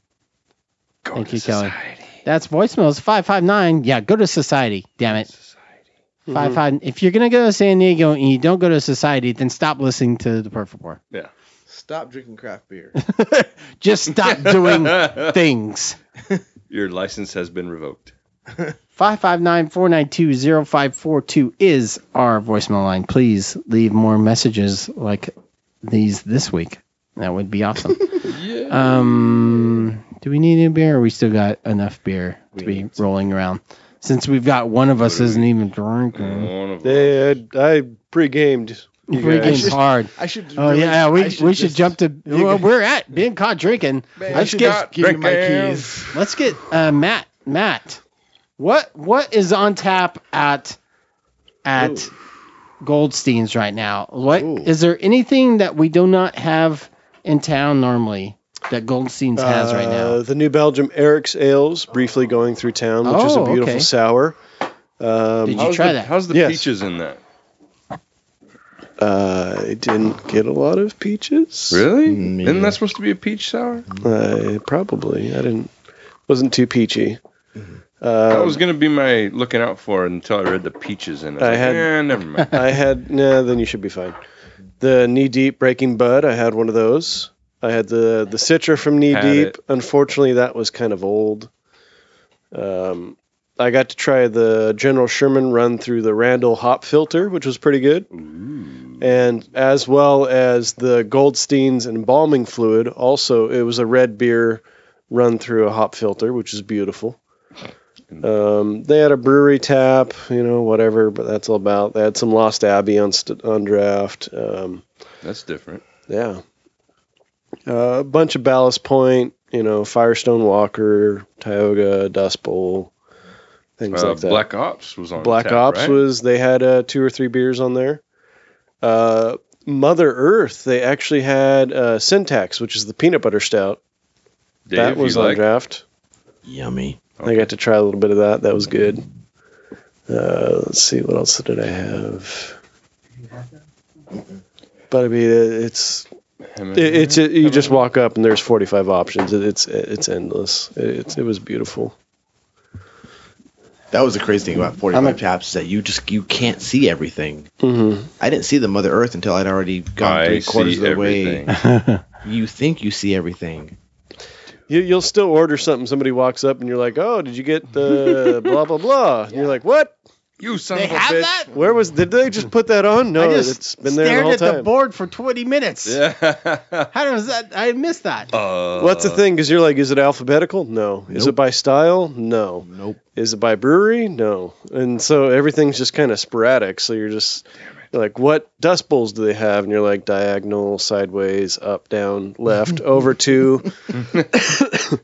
Go Thank to you, Kelly. society. That's voicemails five five nine. Yeah, go to Society. Damn it. Society. Five five. If you're gonna go to San Diego and you don't go to Society, then stop listening to the Perfect War. Yeah. Stop drinking craft beer. Just stop doing things. Your license has been revoked. five five nine, four nine two, zero five four two is our voicemail line. Please leave more messages like these this week. That would be awesome. Yeah. Um, do we need new beer or we still got enough beer to We be need rolling around? Since we've got one of us isn't even drinking. One of They, I, I pre-gamed. You Free guys. game's hard. I should. Oh really- yeah, we I we should just- jump to well, we're at being caught drinking. I Let's should get just give you my drinking. keys. let's get uh, Matt. Matt, what what is on tap at at Goldstein's right now? What Ooh. is there anything that we do not have in town normally that Goldstein's has right Uh, now? the New Belgium Eric's Ales, briefly going through town, which is a Oh, beautiful okay. sour. Um, Did you How's try the, that? How's the Yes. peaches in that? uh, I didn't get a lot of peaches. Really? Mm, me Isn't neither. that supposed to be a peach sour? Uh, probably. I didn't. Wasn't too peachy. That Um, was gonna be my looking out for it until I read the peaches in it. I I had- had. Eh, never mind. I had. Nah, then you should be fine. The Knee Deep Breaking Bud. I had one of those. I had the the Citra from Knee Had Deep. it. Unfortunately, that was kind of old. Um, I got to try the General Sherman run through the Randall hop filter, which was pretty good. Ooh. And as well as the Goldstein's embalming fluid. Also, it was a red beer run through a hop filter, which is beautiful. Um, they had a brewery tap, you know, whatever, but that's all about. They had some Lost Abbey on st- on draft. Um, That's different. yeah, uh, a bunch of Ballast Point, you know, Firestone Walker, Tioga, Dust Bowl, things Uh, like that. Black Ops was on. Black tap, Ops right? was they had uh, two or three beers on there. Uh, Mother Earth, they actually had uh, Syntax, which is the peanut butter stout. Dave, that was you on like? draft. Yummy. I got to try a little bit of that. That was good. Uh, let's see, what else did I have? But I mean, it, it's it, it's it, you just walk up and there's forty-five options. It, it's it's endless. It, it's, it was beautiful. That was the crazy thing about I'm forty-five a- taps, that you just you can't see everything. Mm-hmm. I didn't see the Mother Earth until I'd already gone I three quarters see of the everything. way. You think you see everything. You, you'll still order something. Somebody walks up and you're like, "Oh, did you get the blah blah blah?" And you're like, "What? You son They of a have bitch. that? Where was? Did they just put that on? No, I just it's been there the stared whole at the time." board for twenty minutes. Yeah. How does that? I missed that. uh, What's the thing? Because you're like, is it alphabetical? No. Is it Nope. by style? No. Nope. Is it by brewery? No. And so everything's just kind of sporadic. So you're just you're like, what dust bowls do they have? And you're like, diagonal, sideways, up, down, left, over two. That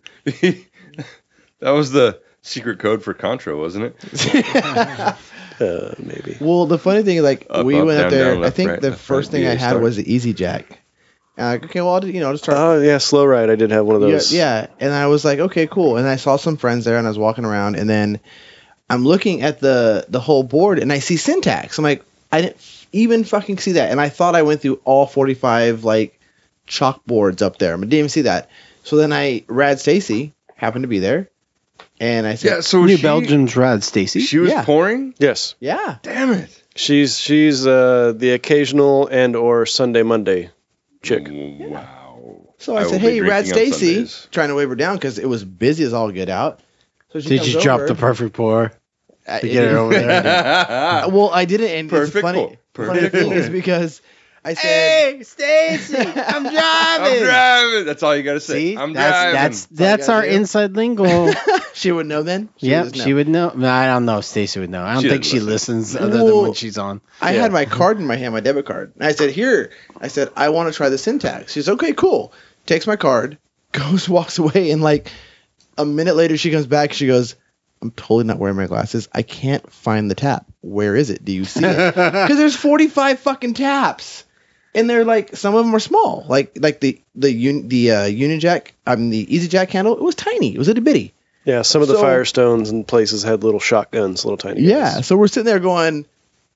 was the secret code for Contra, wasn't it? Uh, maybe. Well, the funny thing is, like, Up, we up, went down, up there. down, I left, think right, the left, first right, thing I V A had start. was the Easy Jack. And I'm like, okay, well, I'll just, you know, I'll just start. Oh yeah, slow ride. I did have one of yeah, those. yeah, and I was like, okay, cool. And I saw some friends there, and I was walking around, and then I'm looking at the the whole board, and I see Syntax. I'm like, I didn't even fucking see that, and I thought I went through all forty-five like chalkboards up there, but didn't even see that. So then I Rad Stacy happened to be there, and I said, Yeah. So New she, Belgium's Rad Stacy. She was Yeah. pouring. Yes. yeah. Damn it. She's she's uh, the occasional and or Sunday Monday chick. Wow. So I, I will said, be hey, Rad drinking on Stacy, Sundays. trying to wave her down because it was busy as all get out. So she Did comes you drop over. the perfect pour I- to it get her didn't- over there? Ah. Well, I didn't, and Perfect it's funny. pull. Funny Perfect thing pull. is because I said, Hey, Stacy, I'm driving. I'm driving. That's all you got to say. See, I'm that's driving. that's all I that's gotta our do. inside lingo. she would know then. Yep, just know. she would know. No, I don't know. if Stacy would know. I don't She think doesn't she listen. listens other than Well, when she's on. I Yeah. had my card in my hand, my debit card. And I said, here. I said, I want to try the Syntax. She's okay, cool. Takes my card, goes, walks away, and like a minute later she comes back. She goes, I'm totally not wearing my glasses. I can't find the tap. Where is it? Do you see it? Because there's forty-five fucking taps. And they're like, some of them are small. Like like the the un, the uh, Union Jack, I mean the Easy Jack handle, it was tiny. It was itty bitty. Yeah, some of the So- Firestones and places had little shotguns, little tiny. Yeah, guns. so we're sitting there going,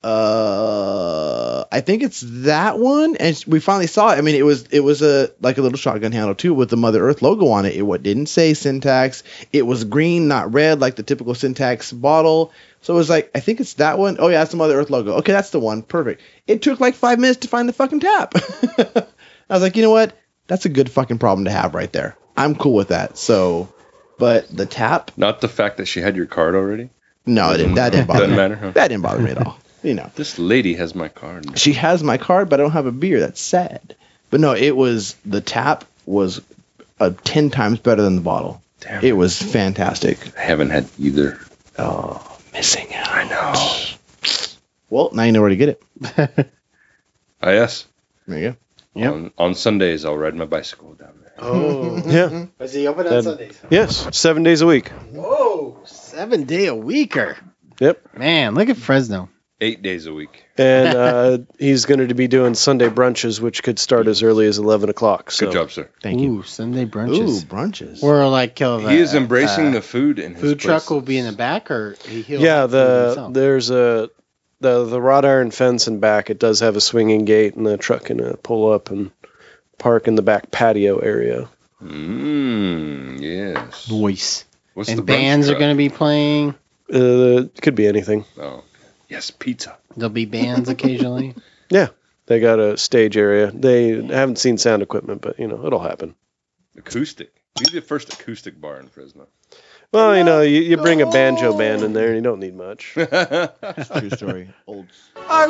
uh, I think it's that one, and we finally saw it. I mean, it was it was a like a little shotgun handle too with the Mother Earth logo on it. It what didn't say Syntax. It was green, not red, like the typical Syntax bottle. So it was like, I think it's that one. Oh yeah, that's the Mother Earth logo. Okay, that's the one. Perfect. It took like five minutes to find the fucking tap. I was like, you know what? That's a good fucking problem to have right there. I'm cool with that. So But the tap, Not the fact that she had your card already. no, it didn't, that didn't bother Doesn't me. matter. Huh? That didn't bother me at all. You know, This lady has my card. she has my card, but I don't have a beer. That's sad. But no, it was the tap was uh, ten times better than the bottle. Damn. It was fantastic. I haven't had either. Oh, missing out. I know. Well, now you know where to get it. Ah, yes. There you go. Yep. On, on Sundays, I'll ride my bicycle down there. Oh. Yeah. Was he open on That- Sundays? Yes. Seven days a week. Whoa. Seven day a weeker. Yep. Man, look at Fresno. Eight days a week. And uh, he's going to be doing Sunday brunches, which could start as early as eleven o'clock. So. Good job, sir. Thank you. Ooh, Sunday Ooh, brunches. brunches. Or like uh, He is embracing uh, the food in his food truck places. will be in the back, or he he'll Yeah, have food the himself? there's a the the wrought iron fence in back. It does have a swinging gate, and the truck can uh, pull up and park in the back patio area. Mmm, yes. voice. What's And the brunch bands are truck? going to be playing. Uh, it could be anything. Oh, yes, pizza. There'll be bands occasionally. Yeah, they got a stage area. They haven't seen sound equipment, but you know it'll happen. Acoustic. Be the first acoustic bar in Fresno. Well, you know, you, you bring a banjo band in there, and you don't need much. True story. Old. And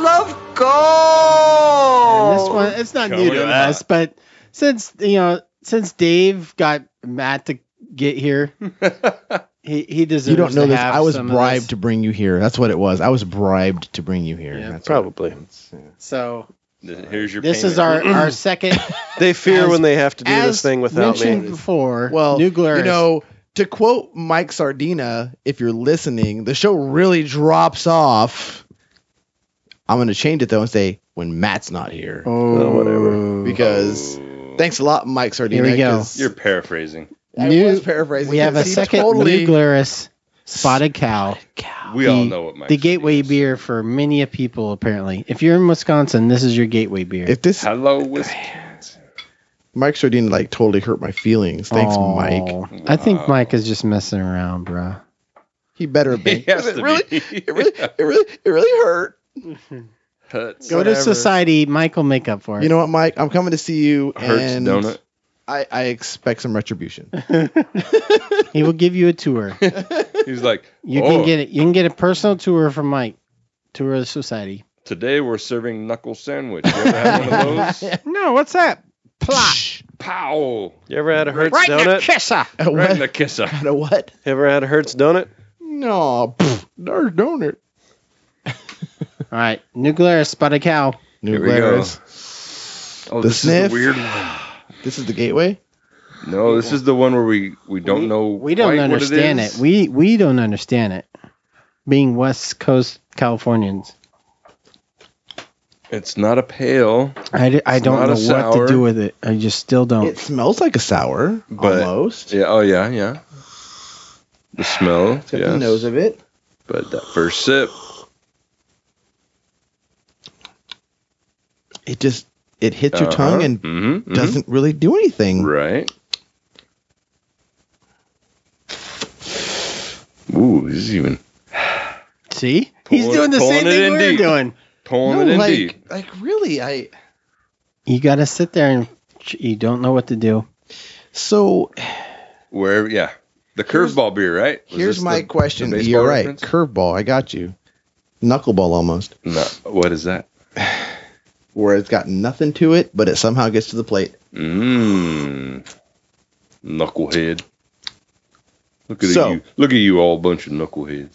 this one, it's not new Coming to in us, hot. but since you know, since Dave got Matt to get here, he he deserves. You don't know to this. have I was some of bribed this. to bring you here. That's what it was. I was bribed to bring you here. Yeah, That's probably. What it was. Yeah. So Here's your this is payment. our our second. They fear As- when they have to do as this thing without mentioned me. before. Well, New Glarus. you know, to quote Mike Sardina, if you're listening, the show really drops off. I'm going to change it, though, and say, when Matt's not here. Oh, whatever. Because Oh. thanks a lot, Mike Sardina. Here we go. 'cause You're paraphrasing. I New- was paraphrasing. we have a because he second totally, New Glarus Spotted Cow. We The- all know what Mike The gateway beer for many a people, apparently. If you're in Wisconsin, this is your gateway beer. If this Hello, Wisconsin. Mike Sardina like totally hurt my feelings. Thanks, Oh, Mike. I think Wow. Mike is just messing around, bro. He better have been. He has it to really, be. it really, it really, it really hurt. Huts. Go Whatever. to Society. Mike will make up for it. You know what, Mike? I'm coming to see you, Hurts and donut. I, I expect some retribution. He will give you a tour. He's like, You oh, can get it. You can get a personal tour from Mike. Tour of the Society. today we're serving knuckle sandwich. You ever had one of those? No, what's that? Plot. Pow! You ever had a Hertz Right in the donut? kisser. A Right in what? the kisser. At a what? You ever had a Hertz donut? No, pff, there's donut. All right. New Glarus Spotted Cow. New Here we go. Glarus. Oh, The this sniff. is the weird one. This is the gateway. No, this is the one where we, we don't we, know. We don't quite understand what it. is. We we don't understand it. Being West Coast Californians, It's not a pale, I, d- I It's don't not know a what sour. to do with it. I just still don't. It smells like a sour, But- almost. yeah. Oh yeah, yeah. The smell, Got the yes. nose of it. But that first sip, It just it hits your uh-huh. tongue and Mhm, mhm. doesn't really do anything. Right. Ooh, this is even See, he's Pulling- doing the pulling same it thing in we're deep. doing. pulling No, it in like, deep. like really, I You got to sit there and ch- you don't know what to do. so Where, yeah, the Here's- curveball beer, right? Was here's this my the- question. the baseball You're right. reference? Curveball, I got you. Knuckleball almost. No, what is that? Where it's got nothing to it, but it somehow gets to the plate. Mmm. Knucklehead. Look at So- you. Look at you, all bunch of knuckleheads.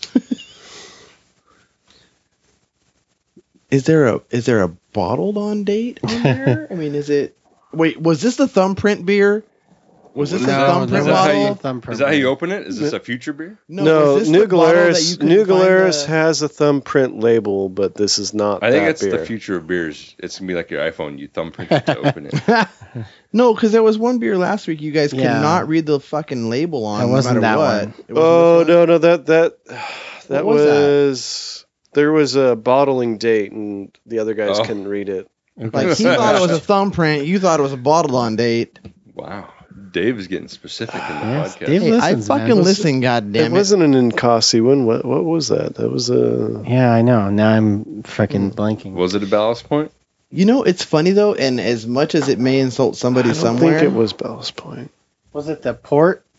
Is there a is there a bottled on date on there? I mean, is it? Wait, was this the thumbprint beer? Was this What a is that? thumbprint Is that how bottle? you- Thumbprint Is that how you bottle. open it? Is this a future beer? No, was this New the bottle that Glarus. you couldn't New find Glarus the- has a thumbprint label, but this is not I think that it's beer. the future of beers. It's gonna be like your iPhone. You thumbprint it to open it. No, because there was one beer last week. You guys could Yeah. not read the fucking label on. That no wasn't matter that what. one. It wasn't Oh this one? no, no, that that that was was, that? there was a bottling date, and the other guys Oh. couldn't read it. Like he thought it was a thumbprint. You thought it was a bottled on date. Wow. Dave is getting specific in the Yes, podcast. Dave- Hey, listens, I man. fucking Listen- listen. God It damn it! wasn't an Incasi one. What what was that? That was a Yeah, I know. Now I'm freaking blanking. Was it a ballast point? You know, it's funny though, and as much as it may insult somebody I don't somewhere, think it was Ballast Point. Was it the port?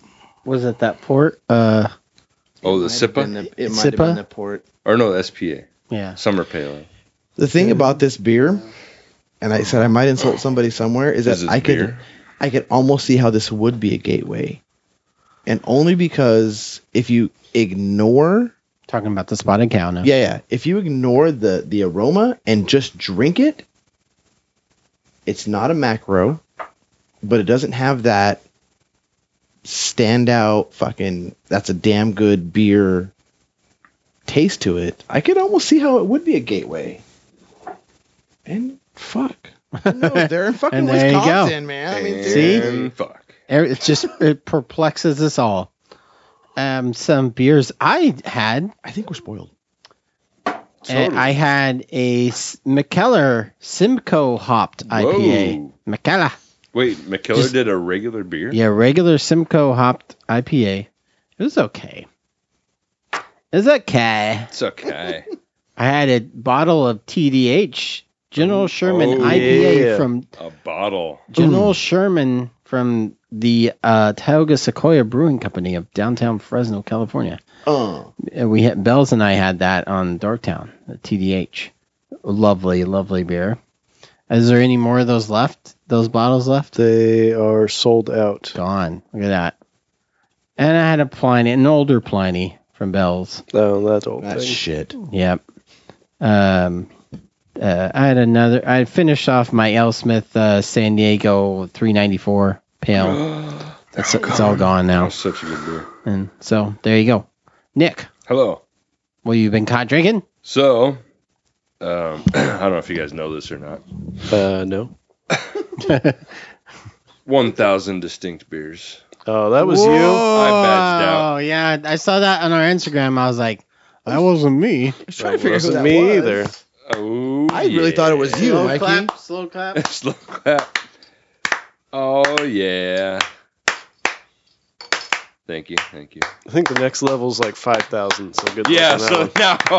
Was it that port? Uh, Oh, the Might have been SIPA? the- It might have SIPA? been the port. Or no, S P A. yeah. Summer Pale Ale. The thing about this beer, and I said I might insult somebody somewhere, is that Is this I could beer? I could almost see how this would be a gateway. And only because if you ignore Talking about the spotted cow now. yeah, yeah, if you ignore the the aroma and just drink it, it's not a macro, but it doesn't have that standout fucking that's a damn good beer taste to it. I could almost see how it would be a gateway. And fuck. No, they're in fucking And there you go. Wisconsin, man. I mean, See? seriously. And fuck. Er, It's just it perplexes us all. Um, some beers I had. I think we're spoiled. And I had a S- McKellar Simcoe hopped I P A. Whoa. McKellar. Wait, McKellar Just- did a regular beer? Yeah, regular Simcoe hopped I P A. It was okay. It was okay. It's okay. I had a bottle of T D H, General Sherman oh, I P A yeah. from A bottle. General Sherman from the uh, Tioga Sequoia Brewing Company of downtown Fresno, California. Uh, And we had Bells and I had that on Dorktown, the T D H. Lovely, lovely beer. Is there any more of those left? Those bottles left? They are sold out. Gone. Look at that. And I had a Pliny, an older Pliny from Bells. Oh, that's old. that's thing. shit. Yep. Um, uh, I had another. I finished off my L. Smith uh, San Diego three ninety-four Pale. It's, it's all gone That now. was such a good beer. And so there you go. Nick, Hello. well, you been caught drinking? So, um, I don't know if you guys know this or not. Uh, no. one thousand distinct beers. Oh, that was Whoa, you. I badged out. Oh, yeah. I saw that on our Instagram. I was like, that wasn't me. I was trying to That figure out who wasn't that me was. either. Oh, I really thought it was you, Slow Mikey. clap, slow clap. Slow clap. Oh, yeah. Thank you. Thank you. I think the next level's like five thousand. So good. luck Yeah, on that so one. now.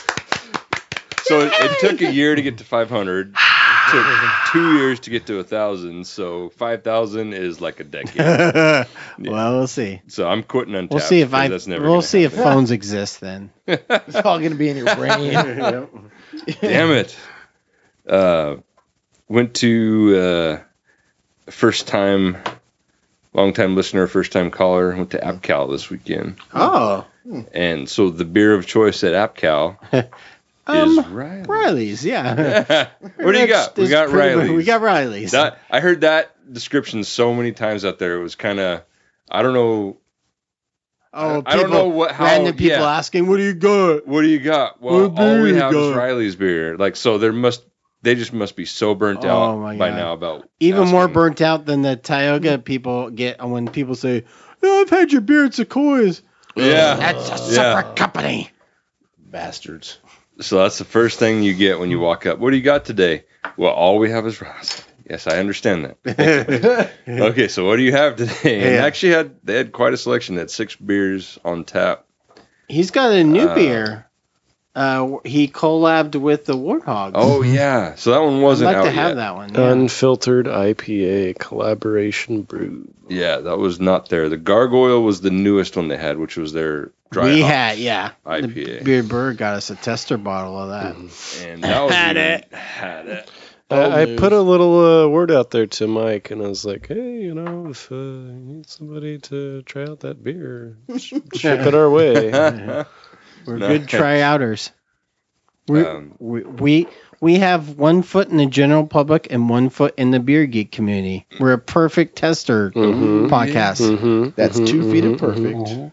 So it, it took a year to get to five hundred. It took two years to get to one thousand. So five thousand is like a decade. Well, we'll see. So I'm quitting Untapped. We'll see if 'cause I. That's never We'll gonna see if happen. phones exist then. It's all gonna be in your brain. Damn it. Uh, went to uh, first time, long time listener, first time caller. Went to AppCal this weekend. Oh, And so the beer of choice at AppCal um, is Riley's. Riley's. Yeah. What do you got? We That's got pretty- Riley's. We got Riley's. That, I heard that description so many times out there. It was kind of, I don't know. oh, I don't people- know what- how- random people yeah. asking, "What do you got?" What do you got? Well, What all beer we you have is got? Riley's beer. Like, so there must, they just must be so burnt Oh, out my by God. now about Even more asking. burnt out than the Tioga people get when people say, "Oh, I've had your beer at Sequoia's." Yeah. That's a Yeah. separate company. Bastards. So that's the first thing you get when you walk up. What do you got today? Well, all we have is Riley's. Yes, I understand that. Okay, so what do you have today? And Yeah. actually had they had quite a selection. They had six beers on tap. He's got a new Uh, beer. Uh, he collabed with the Warthog. Oh yeah, so that one I'd wasn't like out to have yet. that one. Yeah. Unfiltered I P A collaboration brew. Yeah, that was not there. The Gargoyle was the newest one they had, which was their dry we hop had, yeah. I P A. The Beard Bird got us a tester bottle of that. and that was Had even- it. Had it. I, I news. put a little uh, word out there to Mike, and I was like, "Hey, you know, if uh, you need somebody to try out that beer, sh- ship it our way." We're No. good try-outers. We're, Um, we, we we have one foot in the general public and one foot in the beer geek community. We're a perfect tester Mhm. podcast. Mm-hmm. That's two feet of perfect.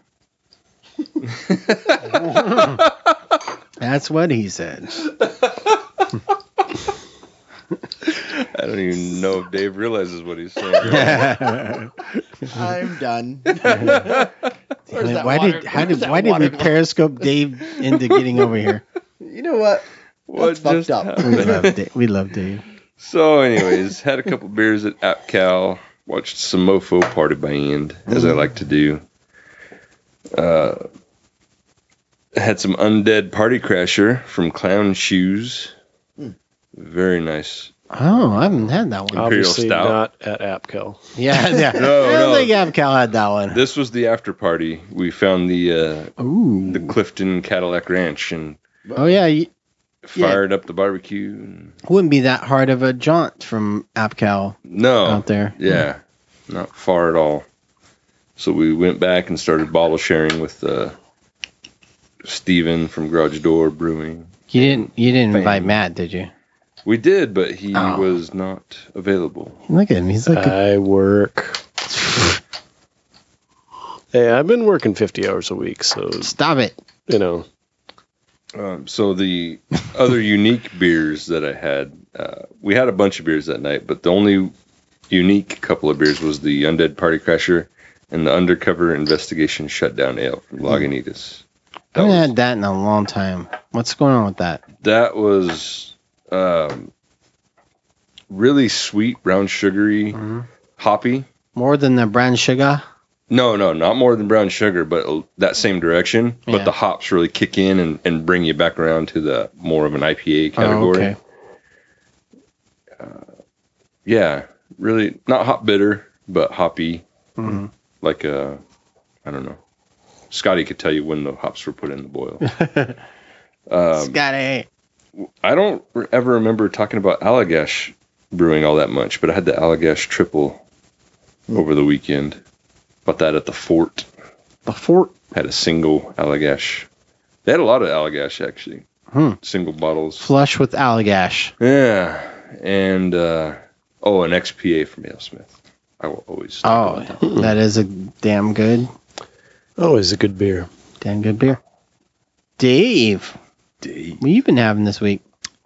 That's what he said. I don't even know if Dave realizes what he's saying. Right? I'm done. Why did how did why did we periscope Dave into getting over here? You know what? What That's fucked just up. We happened? love Dave. We love Dave. So, anyways, had a couple beers at AppCal. Watched some Mofo Party Band, as I like to do. Uh, had some Undead Party Crasher from Clown Shoes. Very nice Oh, I haven't had that one. Imperial Obviously Stout. not at Apkel. Yeah, yeah. No, I don't no. think Abcal had that one. This was the after party. We found the uh, Ooh. the Clifton Cadillac Ranch and Oh yeah, you, fired up the barbecue. And, wouldn't be that hard of a jaunt from Abcal no, out there. yeah, not far at all. So we went back and started bottle sharing with uh, Steven from Garage Door Brewing. You didn't. You didn't Fame. invite Matt, did you? We did, but he Oh. was not available. Look at him. He's like. A, I work. Hey, I've been working fifty hours a week, so stop it. you know. Um, so the other unique beers that I had, uh, we had a bunch of beers that night, but the only unique couple of beers was the Undead Party Crasher and the Undercover Investigation Shutdown Ale from Lagunitas. I That haven't was, had that in a long time. What's going on with that? that was um, really sweet, brown sugary, Mhm. hoppy. More than the brown sugar? No, no, not more than brown sugar, but uh, that same direction. Yeah. But the hops really kick in and, and bring you back around to the more of an I P A category. Oh, okay. Uh, yeah, really not hop bitter, but hoppy. hmm Like uh, I don't know. Scotty could tell you when the hops were put in the boil. Um, Scotty. I don't re- ever remember talking about Allagash brewing all that much, but I had the Allagash triple over the weekend. Bought that at the Fort. The fort. Had a single Allagash. They had a lot of Allagash actually. Hmm. Single bottles. Flush with Allagash. Yeah, and uh, oh, an X P A from AleSmith. I will always. talk Oh, about that. that is a damn good, Always a good beer. damn good beer. Dave, Dave. what you been having this week?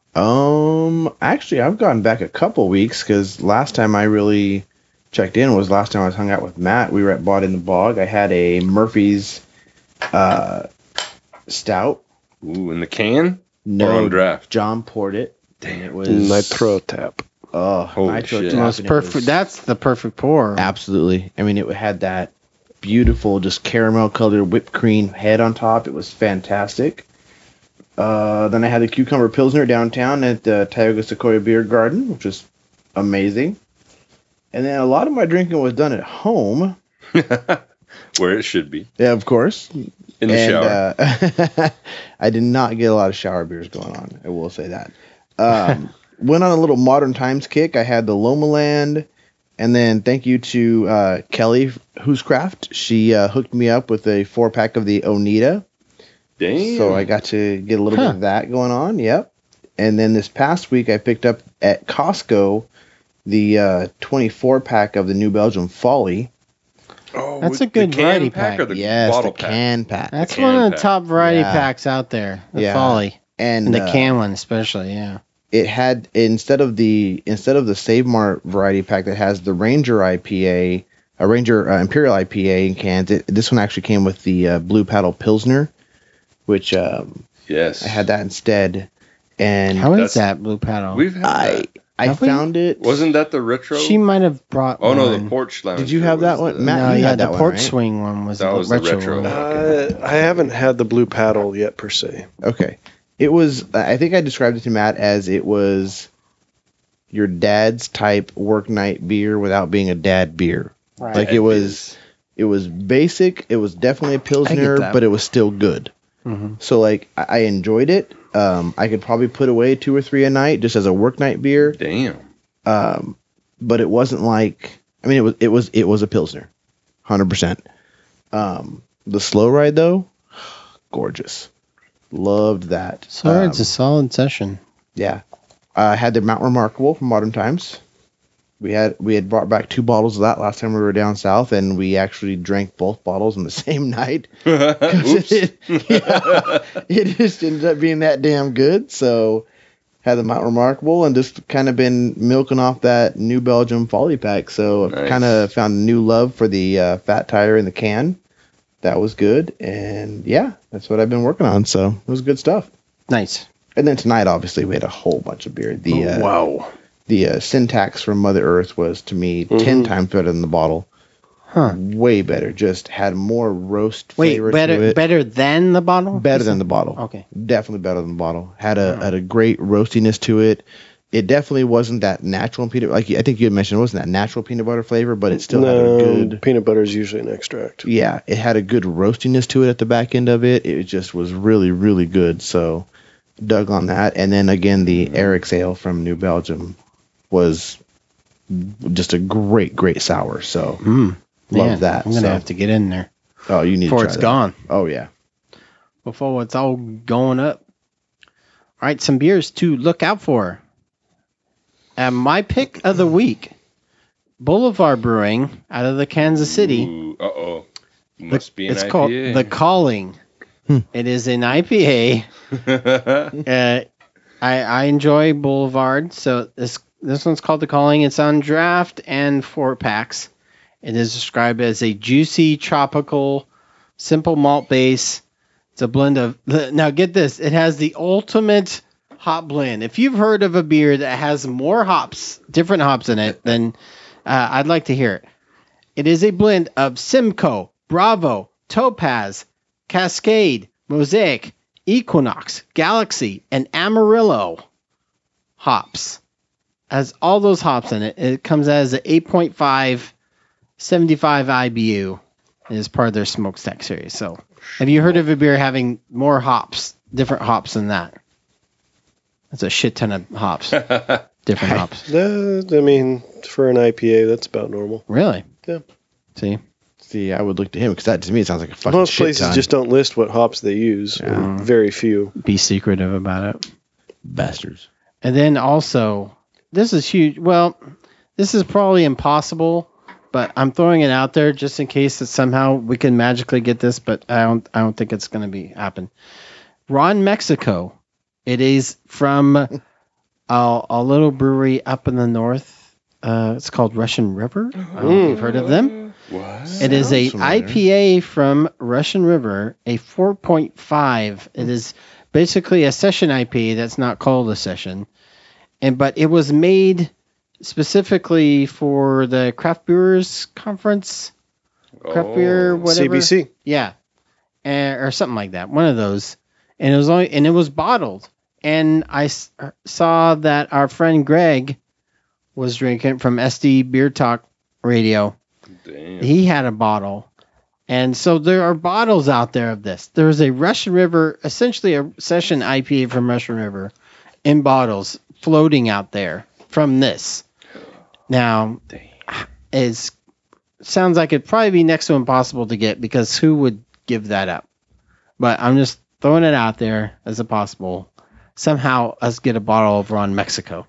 Um, actually, I've gone back a couple weeks because last time I really checked in was last time I was hung out with Matt. We were at Bought in the Bog. I had a Murphy's uh, stout. Ooh, in the can No, or on draft. John poured it. And it was Nitro Tap. Oh, Holy nitro shit. tap, Most and it perfect. was- That's the perfect pour. Absolutely. I mean, it had that beautiful, just caramel colored whipped cream head on top. It was fantastic. Uh, then I had the cucumber pilsner downtown at the Tioga Sequoia Beer Garden, which was amazing. And then a lot of my drinking was done at home. Where it should be. Yeah, of course. In the and, shower. Uh, I did not get a lot of shower beers going on. I will say that. Um, went on a little Modern Times kick. I had the Loma Land, and then thank you to uh, Kelly Hooscraft. She uh, hooked me up with a four pack of the Onita, Damn. so I got to get a little Huh. bit of that going on. Yep. And then this past week, I picked up at Costco the uh, twenty-four pack of the New Belgium Folly. Oh, That's with a good the can variety pack. pack. Or the yes, bottle the pack? can pack. That's can one of the pack. top variety Yeah. packs out there. The Yeah. Folly. And, And the uh, can one especially, yeah. it had instead of the instead of the Save Mart variety pack that has the Ranger I P A, a Ranger uh, Imperial I P A in cans. It, this one actually came with the uh, Blue Paddle Pilsner, which um, Yes. I had that instead. And How is that's- that Blue Paddle? We've had I that. I Have we? found it. Wasn't that the retro? She might have brought oh no, one. the porch lounge. Did you have that one? Matt, no, you yeah, had the that one, porch right? swing one was That the was the retro, retro one. one. Uh, I haven't had the Blue Paddle yet per se. Okay. It was. I think I described it to Matt as it was your dad's type work night beer without being a dad beer. Right. Like it was. It was basic. It was definitely a pilsner, that. but it was still good. Mhm. So like I, I enjoyed it. Um, I could probably put away two or three a night just as a work night beer. Damn. Um, but it wasn't like. I mean, it was. It was. It was a pilsner, hundred percent. Um, the slow ride though, gorgeous. Loved that. So Um, it's a solid session. yeah. I had the Mount Remarkable from Modern Times. We had we had brought back two bottles of that last time we were down south, and we actually drank both bottles on the same night. Oops. it, yeah, it just ended up being that damn good. So had the Mount Remarkable and just kind of been milking off that New Belgium Folly pack. So Nice. kind of found a new love for the uh, Fat Tire in the can. That was good, and yeah, that's what I've been working on. So it was good stuff. Nice. And then tonight, obviously, we had a whole bunch of beer. The uh, Wow. the uh, Syntax from Mother Earth was to me ten times better than the bottle. Huh. Way better. Just had more roast Wait, flavor to better it. better than the bottle? Better than the bottle. Okay. Definitely better than the bottle. Had a had a great roastiness to it. it definitely wasn't that natural peanut. Like I think you had mentioned, it wasn't that natural peanut butter flavor, but it still no, had a good. Peanut butter is usually an extract. Yeah, it had a good roastiness to it at the back end of it. It just was really, really good. So, dug on that. And then again, the Eric's Ale from New Belgium was just a great, great sour. So, Mm, love man, that. I'm gonna so. have to get in there Oh, you need before to try it's that. gone. Oh yeah. Before it's all going up. All right, some beers to look out for. And my pick of the week, Boulevard Brewing out of the Kansas City. Ooh, uh-oh. Must be an It's I P A. called The Calling. Hmm. It is an I P A. uh, I, I enjoy Boulevard, so this this one's called The Calling. It's on draft and four packs. It is described as a juicy, tropical, simple malt base. It's a blend of... Now, get this. It has the ultimate hop blend. If you've heard of a beer that has more hops, different hops in it, then uh, I'd like to hear it. It is a blend of Simcoe, Bravo, Topaz, Cascade, Mosaic, Equinox, Galaxy, and Amarillo hops. Has all those hops in it. It comes as an eight point five, seventy-five I B U. It is part of their smokestack series. So, have you heard of a beer having more hops, different hops than that? That's a shit ton of hops, different hops. That, I mean, for an I P A, that's about normal. Really? Yeah. See? See, I would look to him because that to me it sounds like a fucking Most shit places ton. just don't list what hops they use. or Yeah. Very few. Be secretive about it. bastards. And then also, this is huge. Well, this is probably impossible, but I'm throwing it out there just in case that somehow we can magically get this, but I don't I don't think it's going to be happen. Ron Mexico. It is from a, a little brewery up in the north. Uh, it's called Russian River. I don't know if you've heard of them. What? It is a Sounds familiar. I P A from Russian River, a four point five. It is basically a session I P A that's not called a session. And but it was made specifically for the Craft Brewers Conference, Craft Oh. Beer, whatever. C B C. Yeah, and, or something like that. One of those, and it was only and it was bottled. And I s- saw that our friend Greg was drinking from S D Beer Talk Radio. Damn. He had a bottle. And so there are bottles out there of this. There's a Russian River, essentially a session I P A from Russian River in bottles floating out there from this. Now, it sounds like it'd probably be next to impossible to get because who would give that up? But I'm just throwing it out there as a possible. Somehow us get a bottle over on Mexico.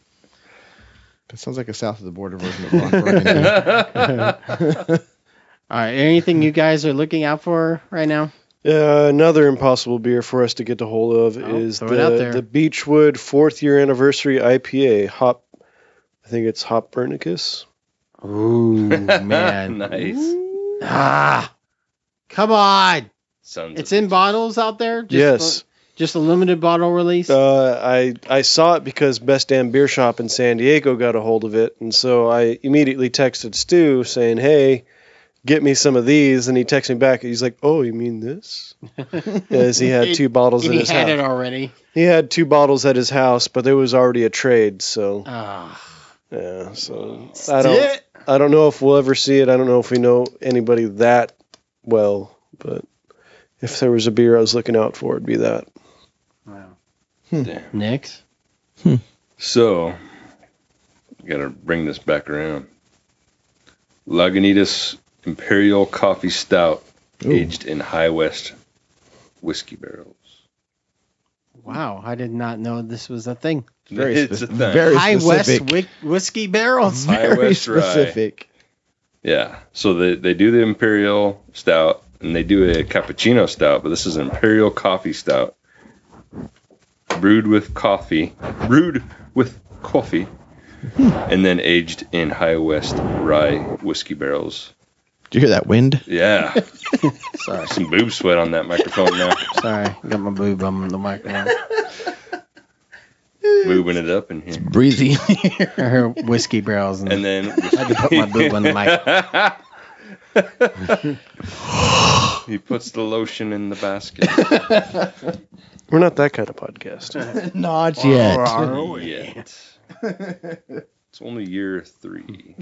That sounds like a south of the border version of Ron Burgundy. All right, anything you guys are looking out for right now? Uh, another impossible beer for us to get a hold of Oh, is throw it out the, there. the Beechwood fourth year anniversary I P A. Hop, I think it's Hoppernicus. Ooh, man. Nice. Ah, come on. Sons It's of in bottles out there? Just Yes. Just a limited bottle release? Uh, I I saw it because Best Damn Beer Shop in San Diego got a hold of it, and so I immediately texted Stu saying, "Hey, get me some of these." And he texted me back. He's like, "Oh, you mean this?" As he had two bottles at he his had house. it already. He had two bottles at his house, but there was already a trade. So Ah. yeah, so I don't I don't know if we'll ever see it. I don't know if we know anybody that well, but if there was a beer I was looking out for, it'd be that. Wow. Damn. Next. So, got to bring this back around. Lagunitas Imperial Coffee Stout, Ooh. aged in High West whiskey barrels. Wow, I did not know this was a thing. Very, It's spe- a thing. very High specific. West whi- whiskey barrels. High Very West rye. specific. Yeah, so they, they do the Imperial Stout, and they do a Cappuccino Stout, but this is an Imperial Coffee Stout. Brewed with coffee, brewed with coffee, and then aged in High West rye whiskey barrels. Did you hear that wind? Yeah, Sorry. some boob sweat on that microphone now. Sorry. Got my boob on the microphone. Moving it up in here. Breezy. I heard whiskey barrels. And, And then I had to put my boob on the mic. he puts the lotion in the basket. We're not that kind of podcast. Not yet. Yet. It's only year three.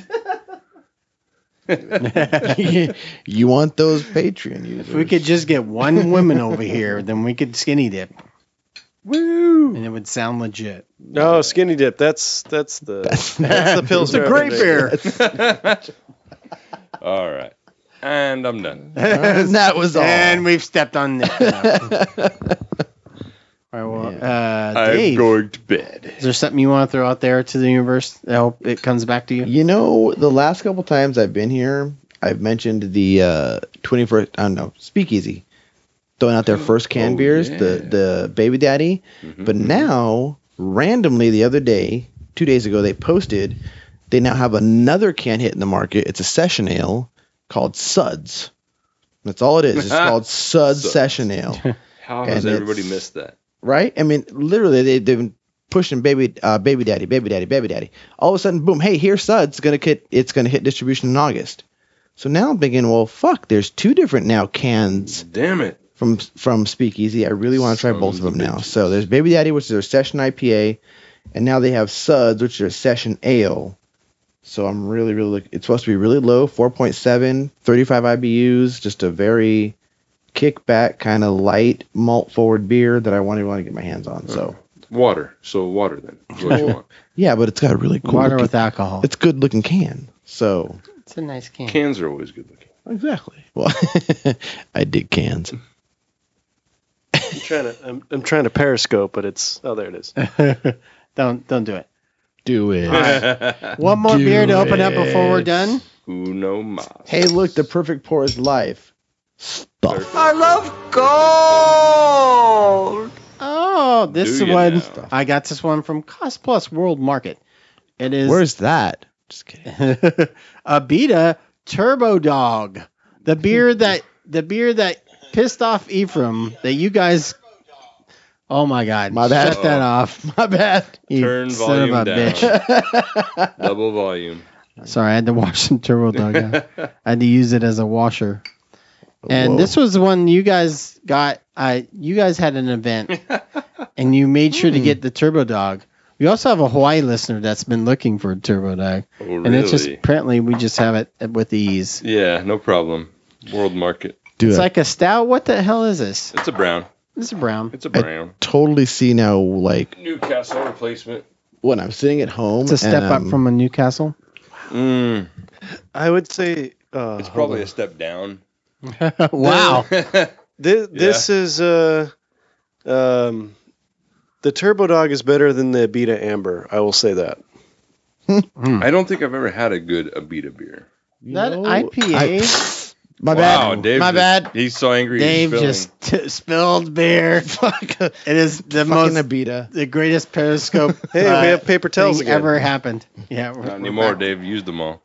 You want those Patreon users? If we could just get one woman over here, then we could skinny dip. Woo! And it would sound legit. No, skinny dip. That's that's the that's, the It's Pilsner. a great beer. All right. And I'm done. And that was all. And we've stepped on Nick. All right, well, uh, I'm Dave, going to bed. is there something you want to throw out there to the universe? I hope it comes back to you. You know, the last couple times I've been here, I've mentioned the uh, twenty-first, I don't know, Speakeasy, throwing out their first canned Oh, beers, yeah. the, the Baby Daddy. Mhm. But now, randomly the other day, two days ago, they posted, they now have another can hit in the market. It's a session ale called Suds. That's all it is. It's called Suds Suds. Session Ale. How has And everybody it's- missed that? Right? I mean, literally, they, they've been pushing baby, uh, baby daddy, baby daddy, baby daddy. All of a sudden, boom! Hey, here's Suds. Gonna hit. It's gonna hit distribution in August. So now I'm thinking, well, fuck. There's two different now cans Damn it. from from Speakeasy. I really want to try Sons both of of them now. bitches. So there's Baby Daddy, which is their session I P A, and now they have Suds, which is their session ale. So I'm really, really. Look, it's supposed to be really low, four point seven, thirty-five I B Us, just a very kickback kind of light malt forward beer that I want to want to get my hands on. So Water. So water then. Is what you want. yeah, but it's got a really cool. Water looking- with alcohol. It's good looking can. So It's a nice can. Cans are always good looking. exactly. Well, I dig cans. I'm trying to I'm, I'm trying to periscope, but it's oh there it is. don't don't do it. Do it. One more Do beer to open up it. before we're done. Uno mas. Hey, look, the perfect pour is live. Stuff. I love gold. Oh, this Do you one now? I got this one from Cost Plus World Market. It is Where's that? Just kidding. Abita Turbo Dog, the beer that the beer that pissed off Ephraim that you guys. Oh my God! My bad. Shut that off. My bad. You Turn son volume of a down. bitch. Double volume. Sorry, I had to wash some Turbo Dog out. I had to use it as a washer. And Whoa. this was the one you guys got. Uh, you guys had an event, and you made sure to Hmm. get the Turbo Dog. We also have a Hawaii listener that's been looking for a Turbo Dog, Oh, and it's just really? apparently we just have it with ease. Yeah, no problem. World market. Do It's it. like a stout. What the hell is this? It's a brown. This is brown. It's a I brown. totally see now, like, Newcastle replacement. when I'm sitting at home. It's a step and up I'm- from a Newcastle. Mm, I would say uh, it's hold probably on. a step down. Wow. This, this is uh um the Turbo Dog is better than the Abita Amber. I will say that. Mm. I don't think I've ever had a good Abita beer. you That know, I P A. I- my Wow, bad. Dave my just- bad. He's so angry. Dave he's spilling. just t- spilled beer. Fuck. It is the Fucking most, Abita. the greatest Periscope. Hey, uh, we have paper towels thing again. ever happened. Yeah, we're, Not we're anymore, back. Dave. Used them all.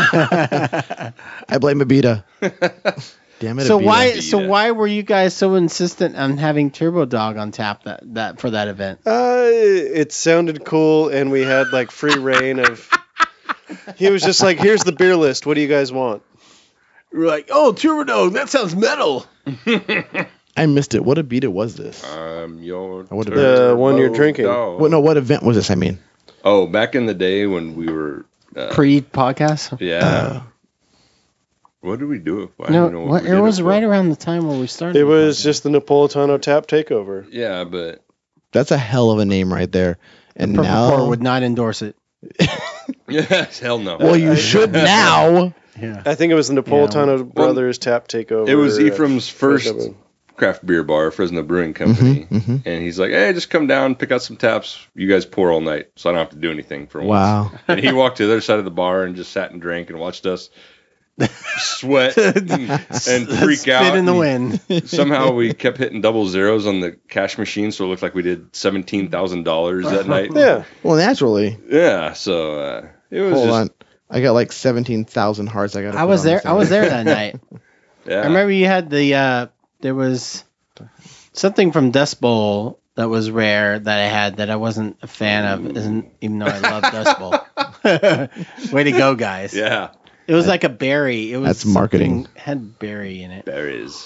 I blame Abita. Damn it. So Abita. why? So Abita. why were you guys so insistent on having Turbo Dog on tap that, that for that event? Uh, it sounded cool, and we had like free reign of. He was just like, "Here's the beer list. What do you guys want?" We're like, oh, Turbo Dog, that sounds metal. I missed it. What Abita was this? I'm your I would've- The one you're turbo drinking. dog. What? No, what event was this? I mean, Oh, back in the day when we were. Uh, Pre podcast. yeah. uh, What did we do it for? I No, don't know what what, we it did was for. right around the time where we started. It the was podcast. just the Napolitano Tap Takeover. Yeah, but that's a hell of a name right there. And Purple now, Pour would not endorse it. yeah, hell no. well, you should now. Yeah. I think it was the Napolitano Brothers Tap Takeover. It was uh, Ephraim's first Fresno. craft beer bar, Fresno Brewing Company, Mhm, mhm. and he's like, "Hey, just come down, pick out some taps. You guys pour all night, so I don't have to do anything for once." Wow. And he walked to the other side of the bar and just sat and drank and watched us sweat and, and freak Spin out. in the and wind. Somehow we kept hitting double zeros on the cash machine, so it looked like we did seventeen thousand dollars that night. Yeah. Well, naturally. Yeah, so uh, it was Hold just on. I got like seventeen thousand hearts. I got. I was there. I was there that night. yeah. I remember you had the. Uh, there was something from Dust Bowl that was rare that I had that I wasn't a fan of, isn't, even though I love Dust Bowl. Way to go, guys! Yeah, It was like a berry. It was That's marketing. something- Had berry in it. berries.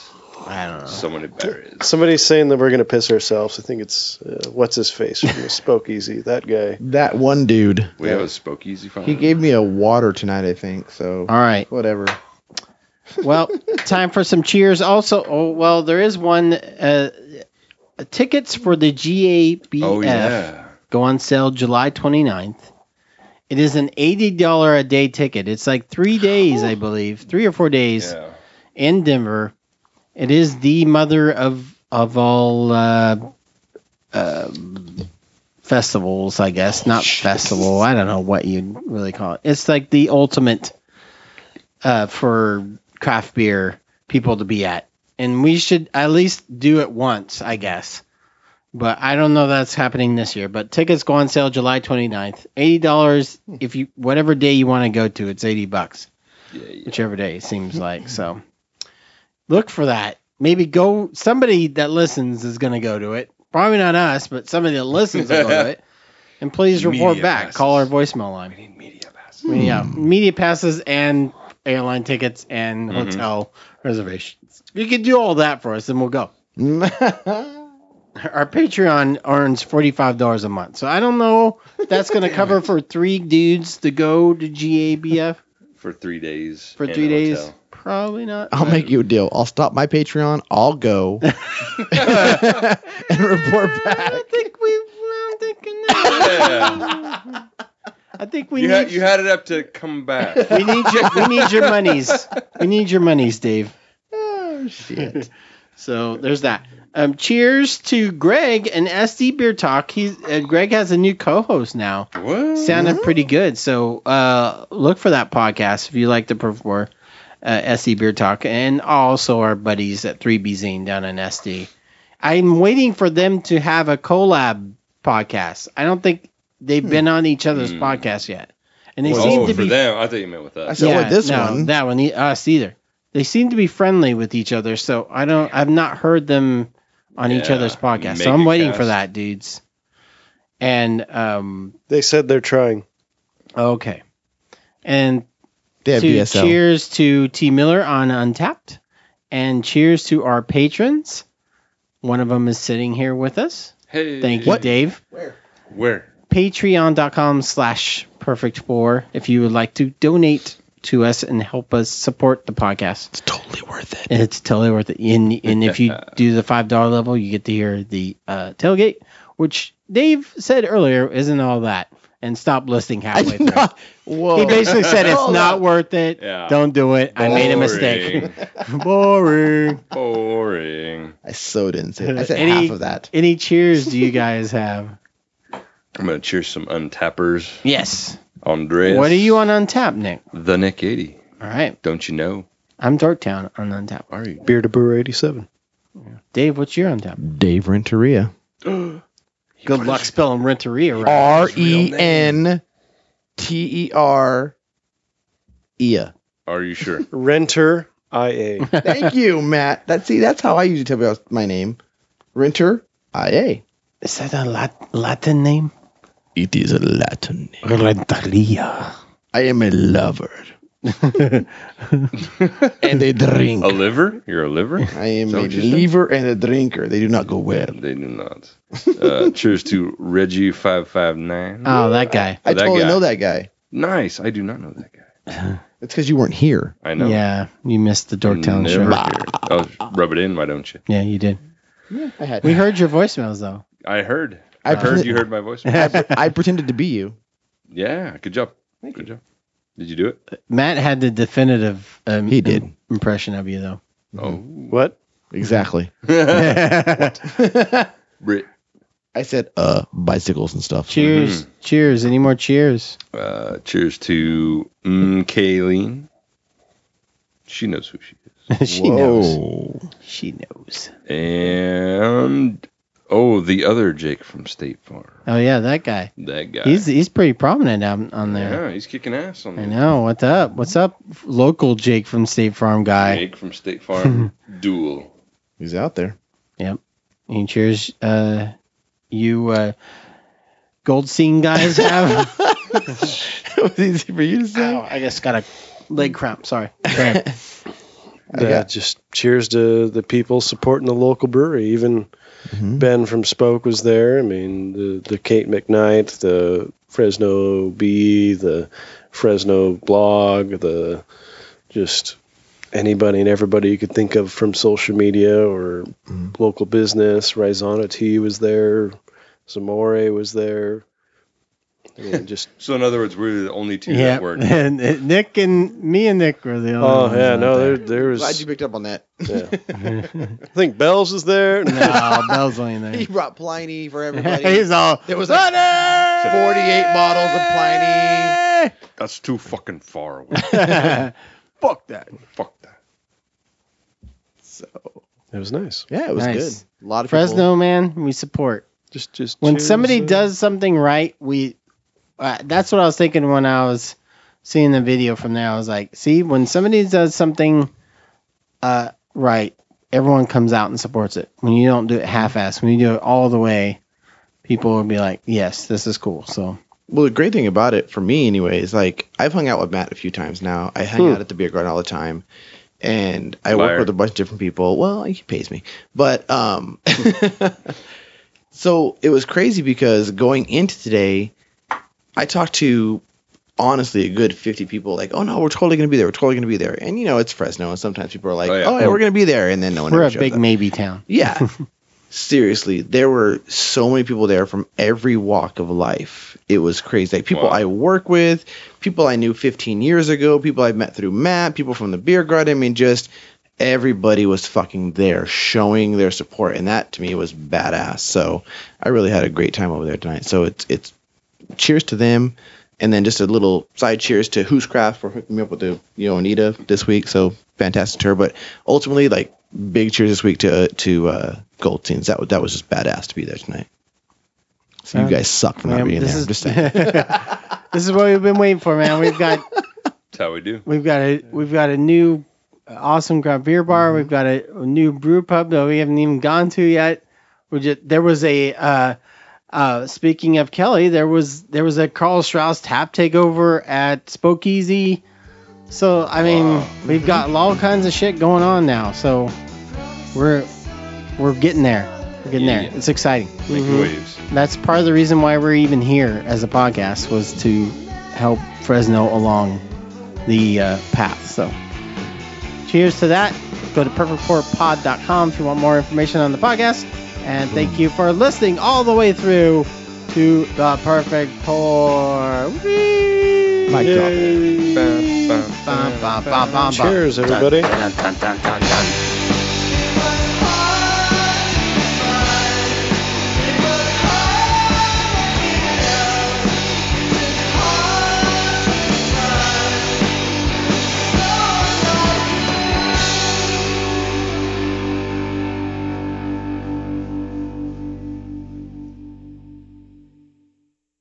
I don't know. So many berries. Somebody's saying that we're going to piss ourselves. I think it's, uh, what's his face from the Spoke Easy, that guy. That one dude. We have a Spoke Easy phone. He gave me a water tonight, I think. So All right. whatever. Well, time for some cheers. Also, oh, well, there is one. Uh, tickets for the G A B F Oh, yeah. go on sale July twenty-ninth. It is an eighty dollars a day ticket. It's like three days, I believe, three or four days Yeah. in Denver. It is the mother of of all uh, uh, festivals, I guess. Not festival. I don't know what you'd really call it. It's like the ultimate uh, for craft beer people to be at. And we should at least do it once, I guess. But I don't know that's happening this year. But tickets go on sale July twenty-ninth. eighty dollars if you whatever day you want to go to, it's eighty bucks. Yeah, yeah. Whichever day it seems like. So look for that. Maybe go somebody that listens is gonna go to it. Probably not us, but somebody that listens will go to it. And please report Media back. passes. Call our voicemail line. We need media passes. Yeah, media passes and airline tickets and Mhm. hotel reservations. If you could do all that for us, then we'll go. Our Patreon earns forty-five dollars a month. So I don't know if that's going to cover for three dudes to go to G A B F For three days. for in three a days. hotel. Probably not. I'll make you a deal. I'll stop my Patreon. I'll go and report I back. don't think we. I don't think. Yeah. I think we You need. had, you had it up to come back. we need your. We need your monies. We need your monies, Dave. Oh shit! So there's that. Um, cheers to Greg and S D Beer Talk. He's uh, Greg has a new co-host now. What? Sounded pretty good. So uh, look for that podcast if you like to prefer uh, S D Beer Talk, and also our buddies at three B Zine down in S D. I'm waiting for them to have a collab podcast. I don't think they've been on each other's Hmm. podcast yet, and they Oh, seem to for be. them. I thought you meant with I us. said, what, this no, one? that one, e- us either. They seem to be friendly with each other, so I don't. I've not heard them on each Yeah, other's podcast, so make I'm a waiting cast. for that, dudes. And um, They said they're trying. okay, and They have to D S L. cheers to T Miller on Untapped, and cheers to our patrons. One of them is sitting here with us. Hey. Thank you, Dave. Where? Patreon.com slash perfect four if you would like to donate to us and help us support the podcast. It's totally worth it. It's totally worth it. And, and if you do the five dollars level, you get to hear the uh, tailgate, which Dave said earlier isn't all that. And stop listing halfway through. Not, whoa. He basically said it's Hold not up. worth it. Yeah. Don't do it. I made a mistake. Boring. Boring. I so didn't say it. I said Any- half of that. Any cheers do you guys have? I'm going to cheers some untappers. Yes. Andreas. What are you on Untapped, Nick? The Nick eighty. All right. Don't you know? I'm Dorktown on Untapped. Are you? Beer to Brewer eighty-seven. Dave, what's your Untapped? Dave Renteria. Good luck spelling Renteria right. R E N T E R I A. Are you sure? Renter I A. Thank you, Matt. That see, that's how I usually tell people my name. Renter I A. Is that a Lat- Latin name? It is a Latin name. Renteria. I am a lover. And a drink. A liver? You're a liver? I am Is that a what you said? lever and a drinker. They do not go well. They do not. Uh, cheers to Reggie five five nine. Oh, that guy. I that totally guy. know that guy. Nice. I do not know that guy. It's because you weren't here. I know. Yeah, you missed the Dorktown Never show. heard. Oh, rub it in, why don't you? Yeah, you did. Yeah, I had. We heard your voicemails though. I heard. I I heard pre- you heard my voice. I, I pretended to be you. Yeah, good job. Thank Good job. Did you do it? Matt had the definitive um, He did. im- impression of you though. Oh. What? Exactly. Brit. I said, uh, bicycles and stuff. Cheers. Cheers. Any more cheers? Uh, cheers to mm, Kayleen. She knows who she is. She knows. Whoa. She knows. And oh, the other Jake from State Farm. Oh yeah, that guy. That guy. He's he's pretty prominent on, on there. yeah, he's kicking ass on I the know. What's up? What's up, local Jake from State Farm guy? Jake from State Farm Duel. He's out there. Yep. And cheers, uh, you uh, Goldstein guys have. That was easy for you to say. Ow, I just got a leg cramp. Sorry. Go ahead. I Yeah, got- just cheers to the people supporting the local brewery. Even Mhm. Ben from Spoke was there. I mean, the the Kate McKnight, the Fresno Bee, the Fresno Blog, the just anybody and everybody you could think of from social media or Mhm. local business. Raizana T was there. Zamore was there. I mean, just So in other words, we're the only two Yeah, that weren't. and uh, Nick and me and Nick were the only oh ones yeah, out no, there. there there was. Glad you picked up on that. Yeah. I think Bells was there. No, Bell's only He there. brought Pliny for everybody. He's all. There was like forty-eight bottles of Pliny. That's too fucking far away. Fuck that. Fuck that. So It was nice. yeah, it was Nice. good. A lot of Fresno, man, we support. Just just When cheers, somebody uh, does something right, we. Uh, that's what I was thinking when I was seeing the video from there. I was like, see, when somebody does something uh, right, everyone comes out and supports it. When you don't do it half-assed, when you do it all the way, people will be like, yes, this is cool. So Well, the great thing about it, for me anyway, is like I've hung out with Matt a few times now. I hang Hmm. out at the beer garden all the time, and I Liar. work with a bunch of different people. Well, he pays me, but um, so it was crazy because going into today, I talked to honestly a good fifty people. Like, oh no, we're totally gonna be there. We're totally gonna be there. And you know, it's Fresno, and sometimes people are like, Oh, oh yeah. yeah, we're gonna be there, and then no one we're ever a shows big up. maybe town. Yeah. Seriously, there were so many people there from every walk of life. It was crazy. Like people Wow. I work with, people I knew fifteen years ago, people I met through Matt, people from the beer garden. I mean, just everybody was fucking there showing their support. And that to me was badass. So I really had a great time over there tonight. So it's, it's cheers to them. And then just a little side cheers to Who's Craft for hooking me up with the, you know, Anita this week. So fantastic to her. But ultimately, like, big cheers this week to to uh, Goldstein's. That was that was just badass to be there tonight. So you Uh, guys suck for not Man, being this there. is I'm just saying. this is what we've been waiting for, man. We've got That's how we do. we've got a we've got a new uh, awesome craft beer bar. We've got a, a new brew pub that we haven't even gone to yet. We just there was a uh, uh, speaking of Kelly, there was there was a Carl Strauss tap takeover at Spokeasy. So I mean, Wow. we've got all kinds of shit going on now. So we're we're getting there. We're getting Yeah, there. yeah. It's exciting. Making Mhm. waves. That's part of the reason why we're even here as a podcast was to help Fresno along the uh, path. So, cheers to that. Go to perfect pour pod dot com if you want more information on the podcast. And thank you for listening all the way through to the Perfect Pour. Whee! Mic drop. Bum, bum, bum, bum, bum. Cheers, everybody. Dun, dun, dun, dun, dun.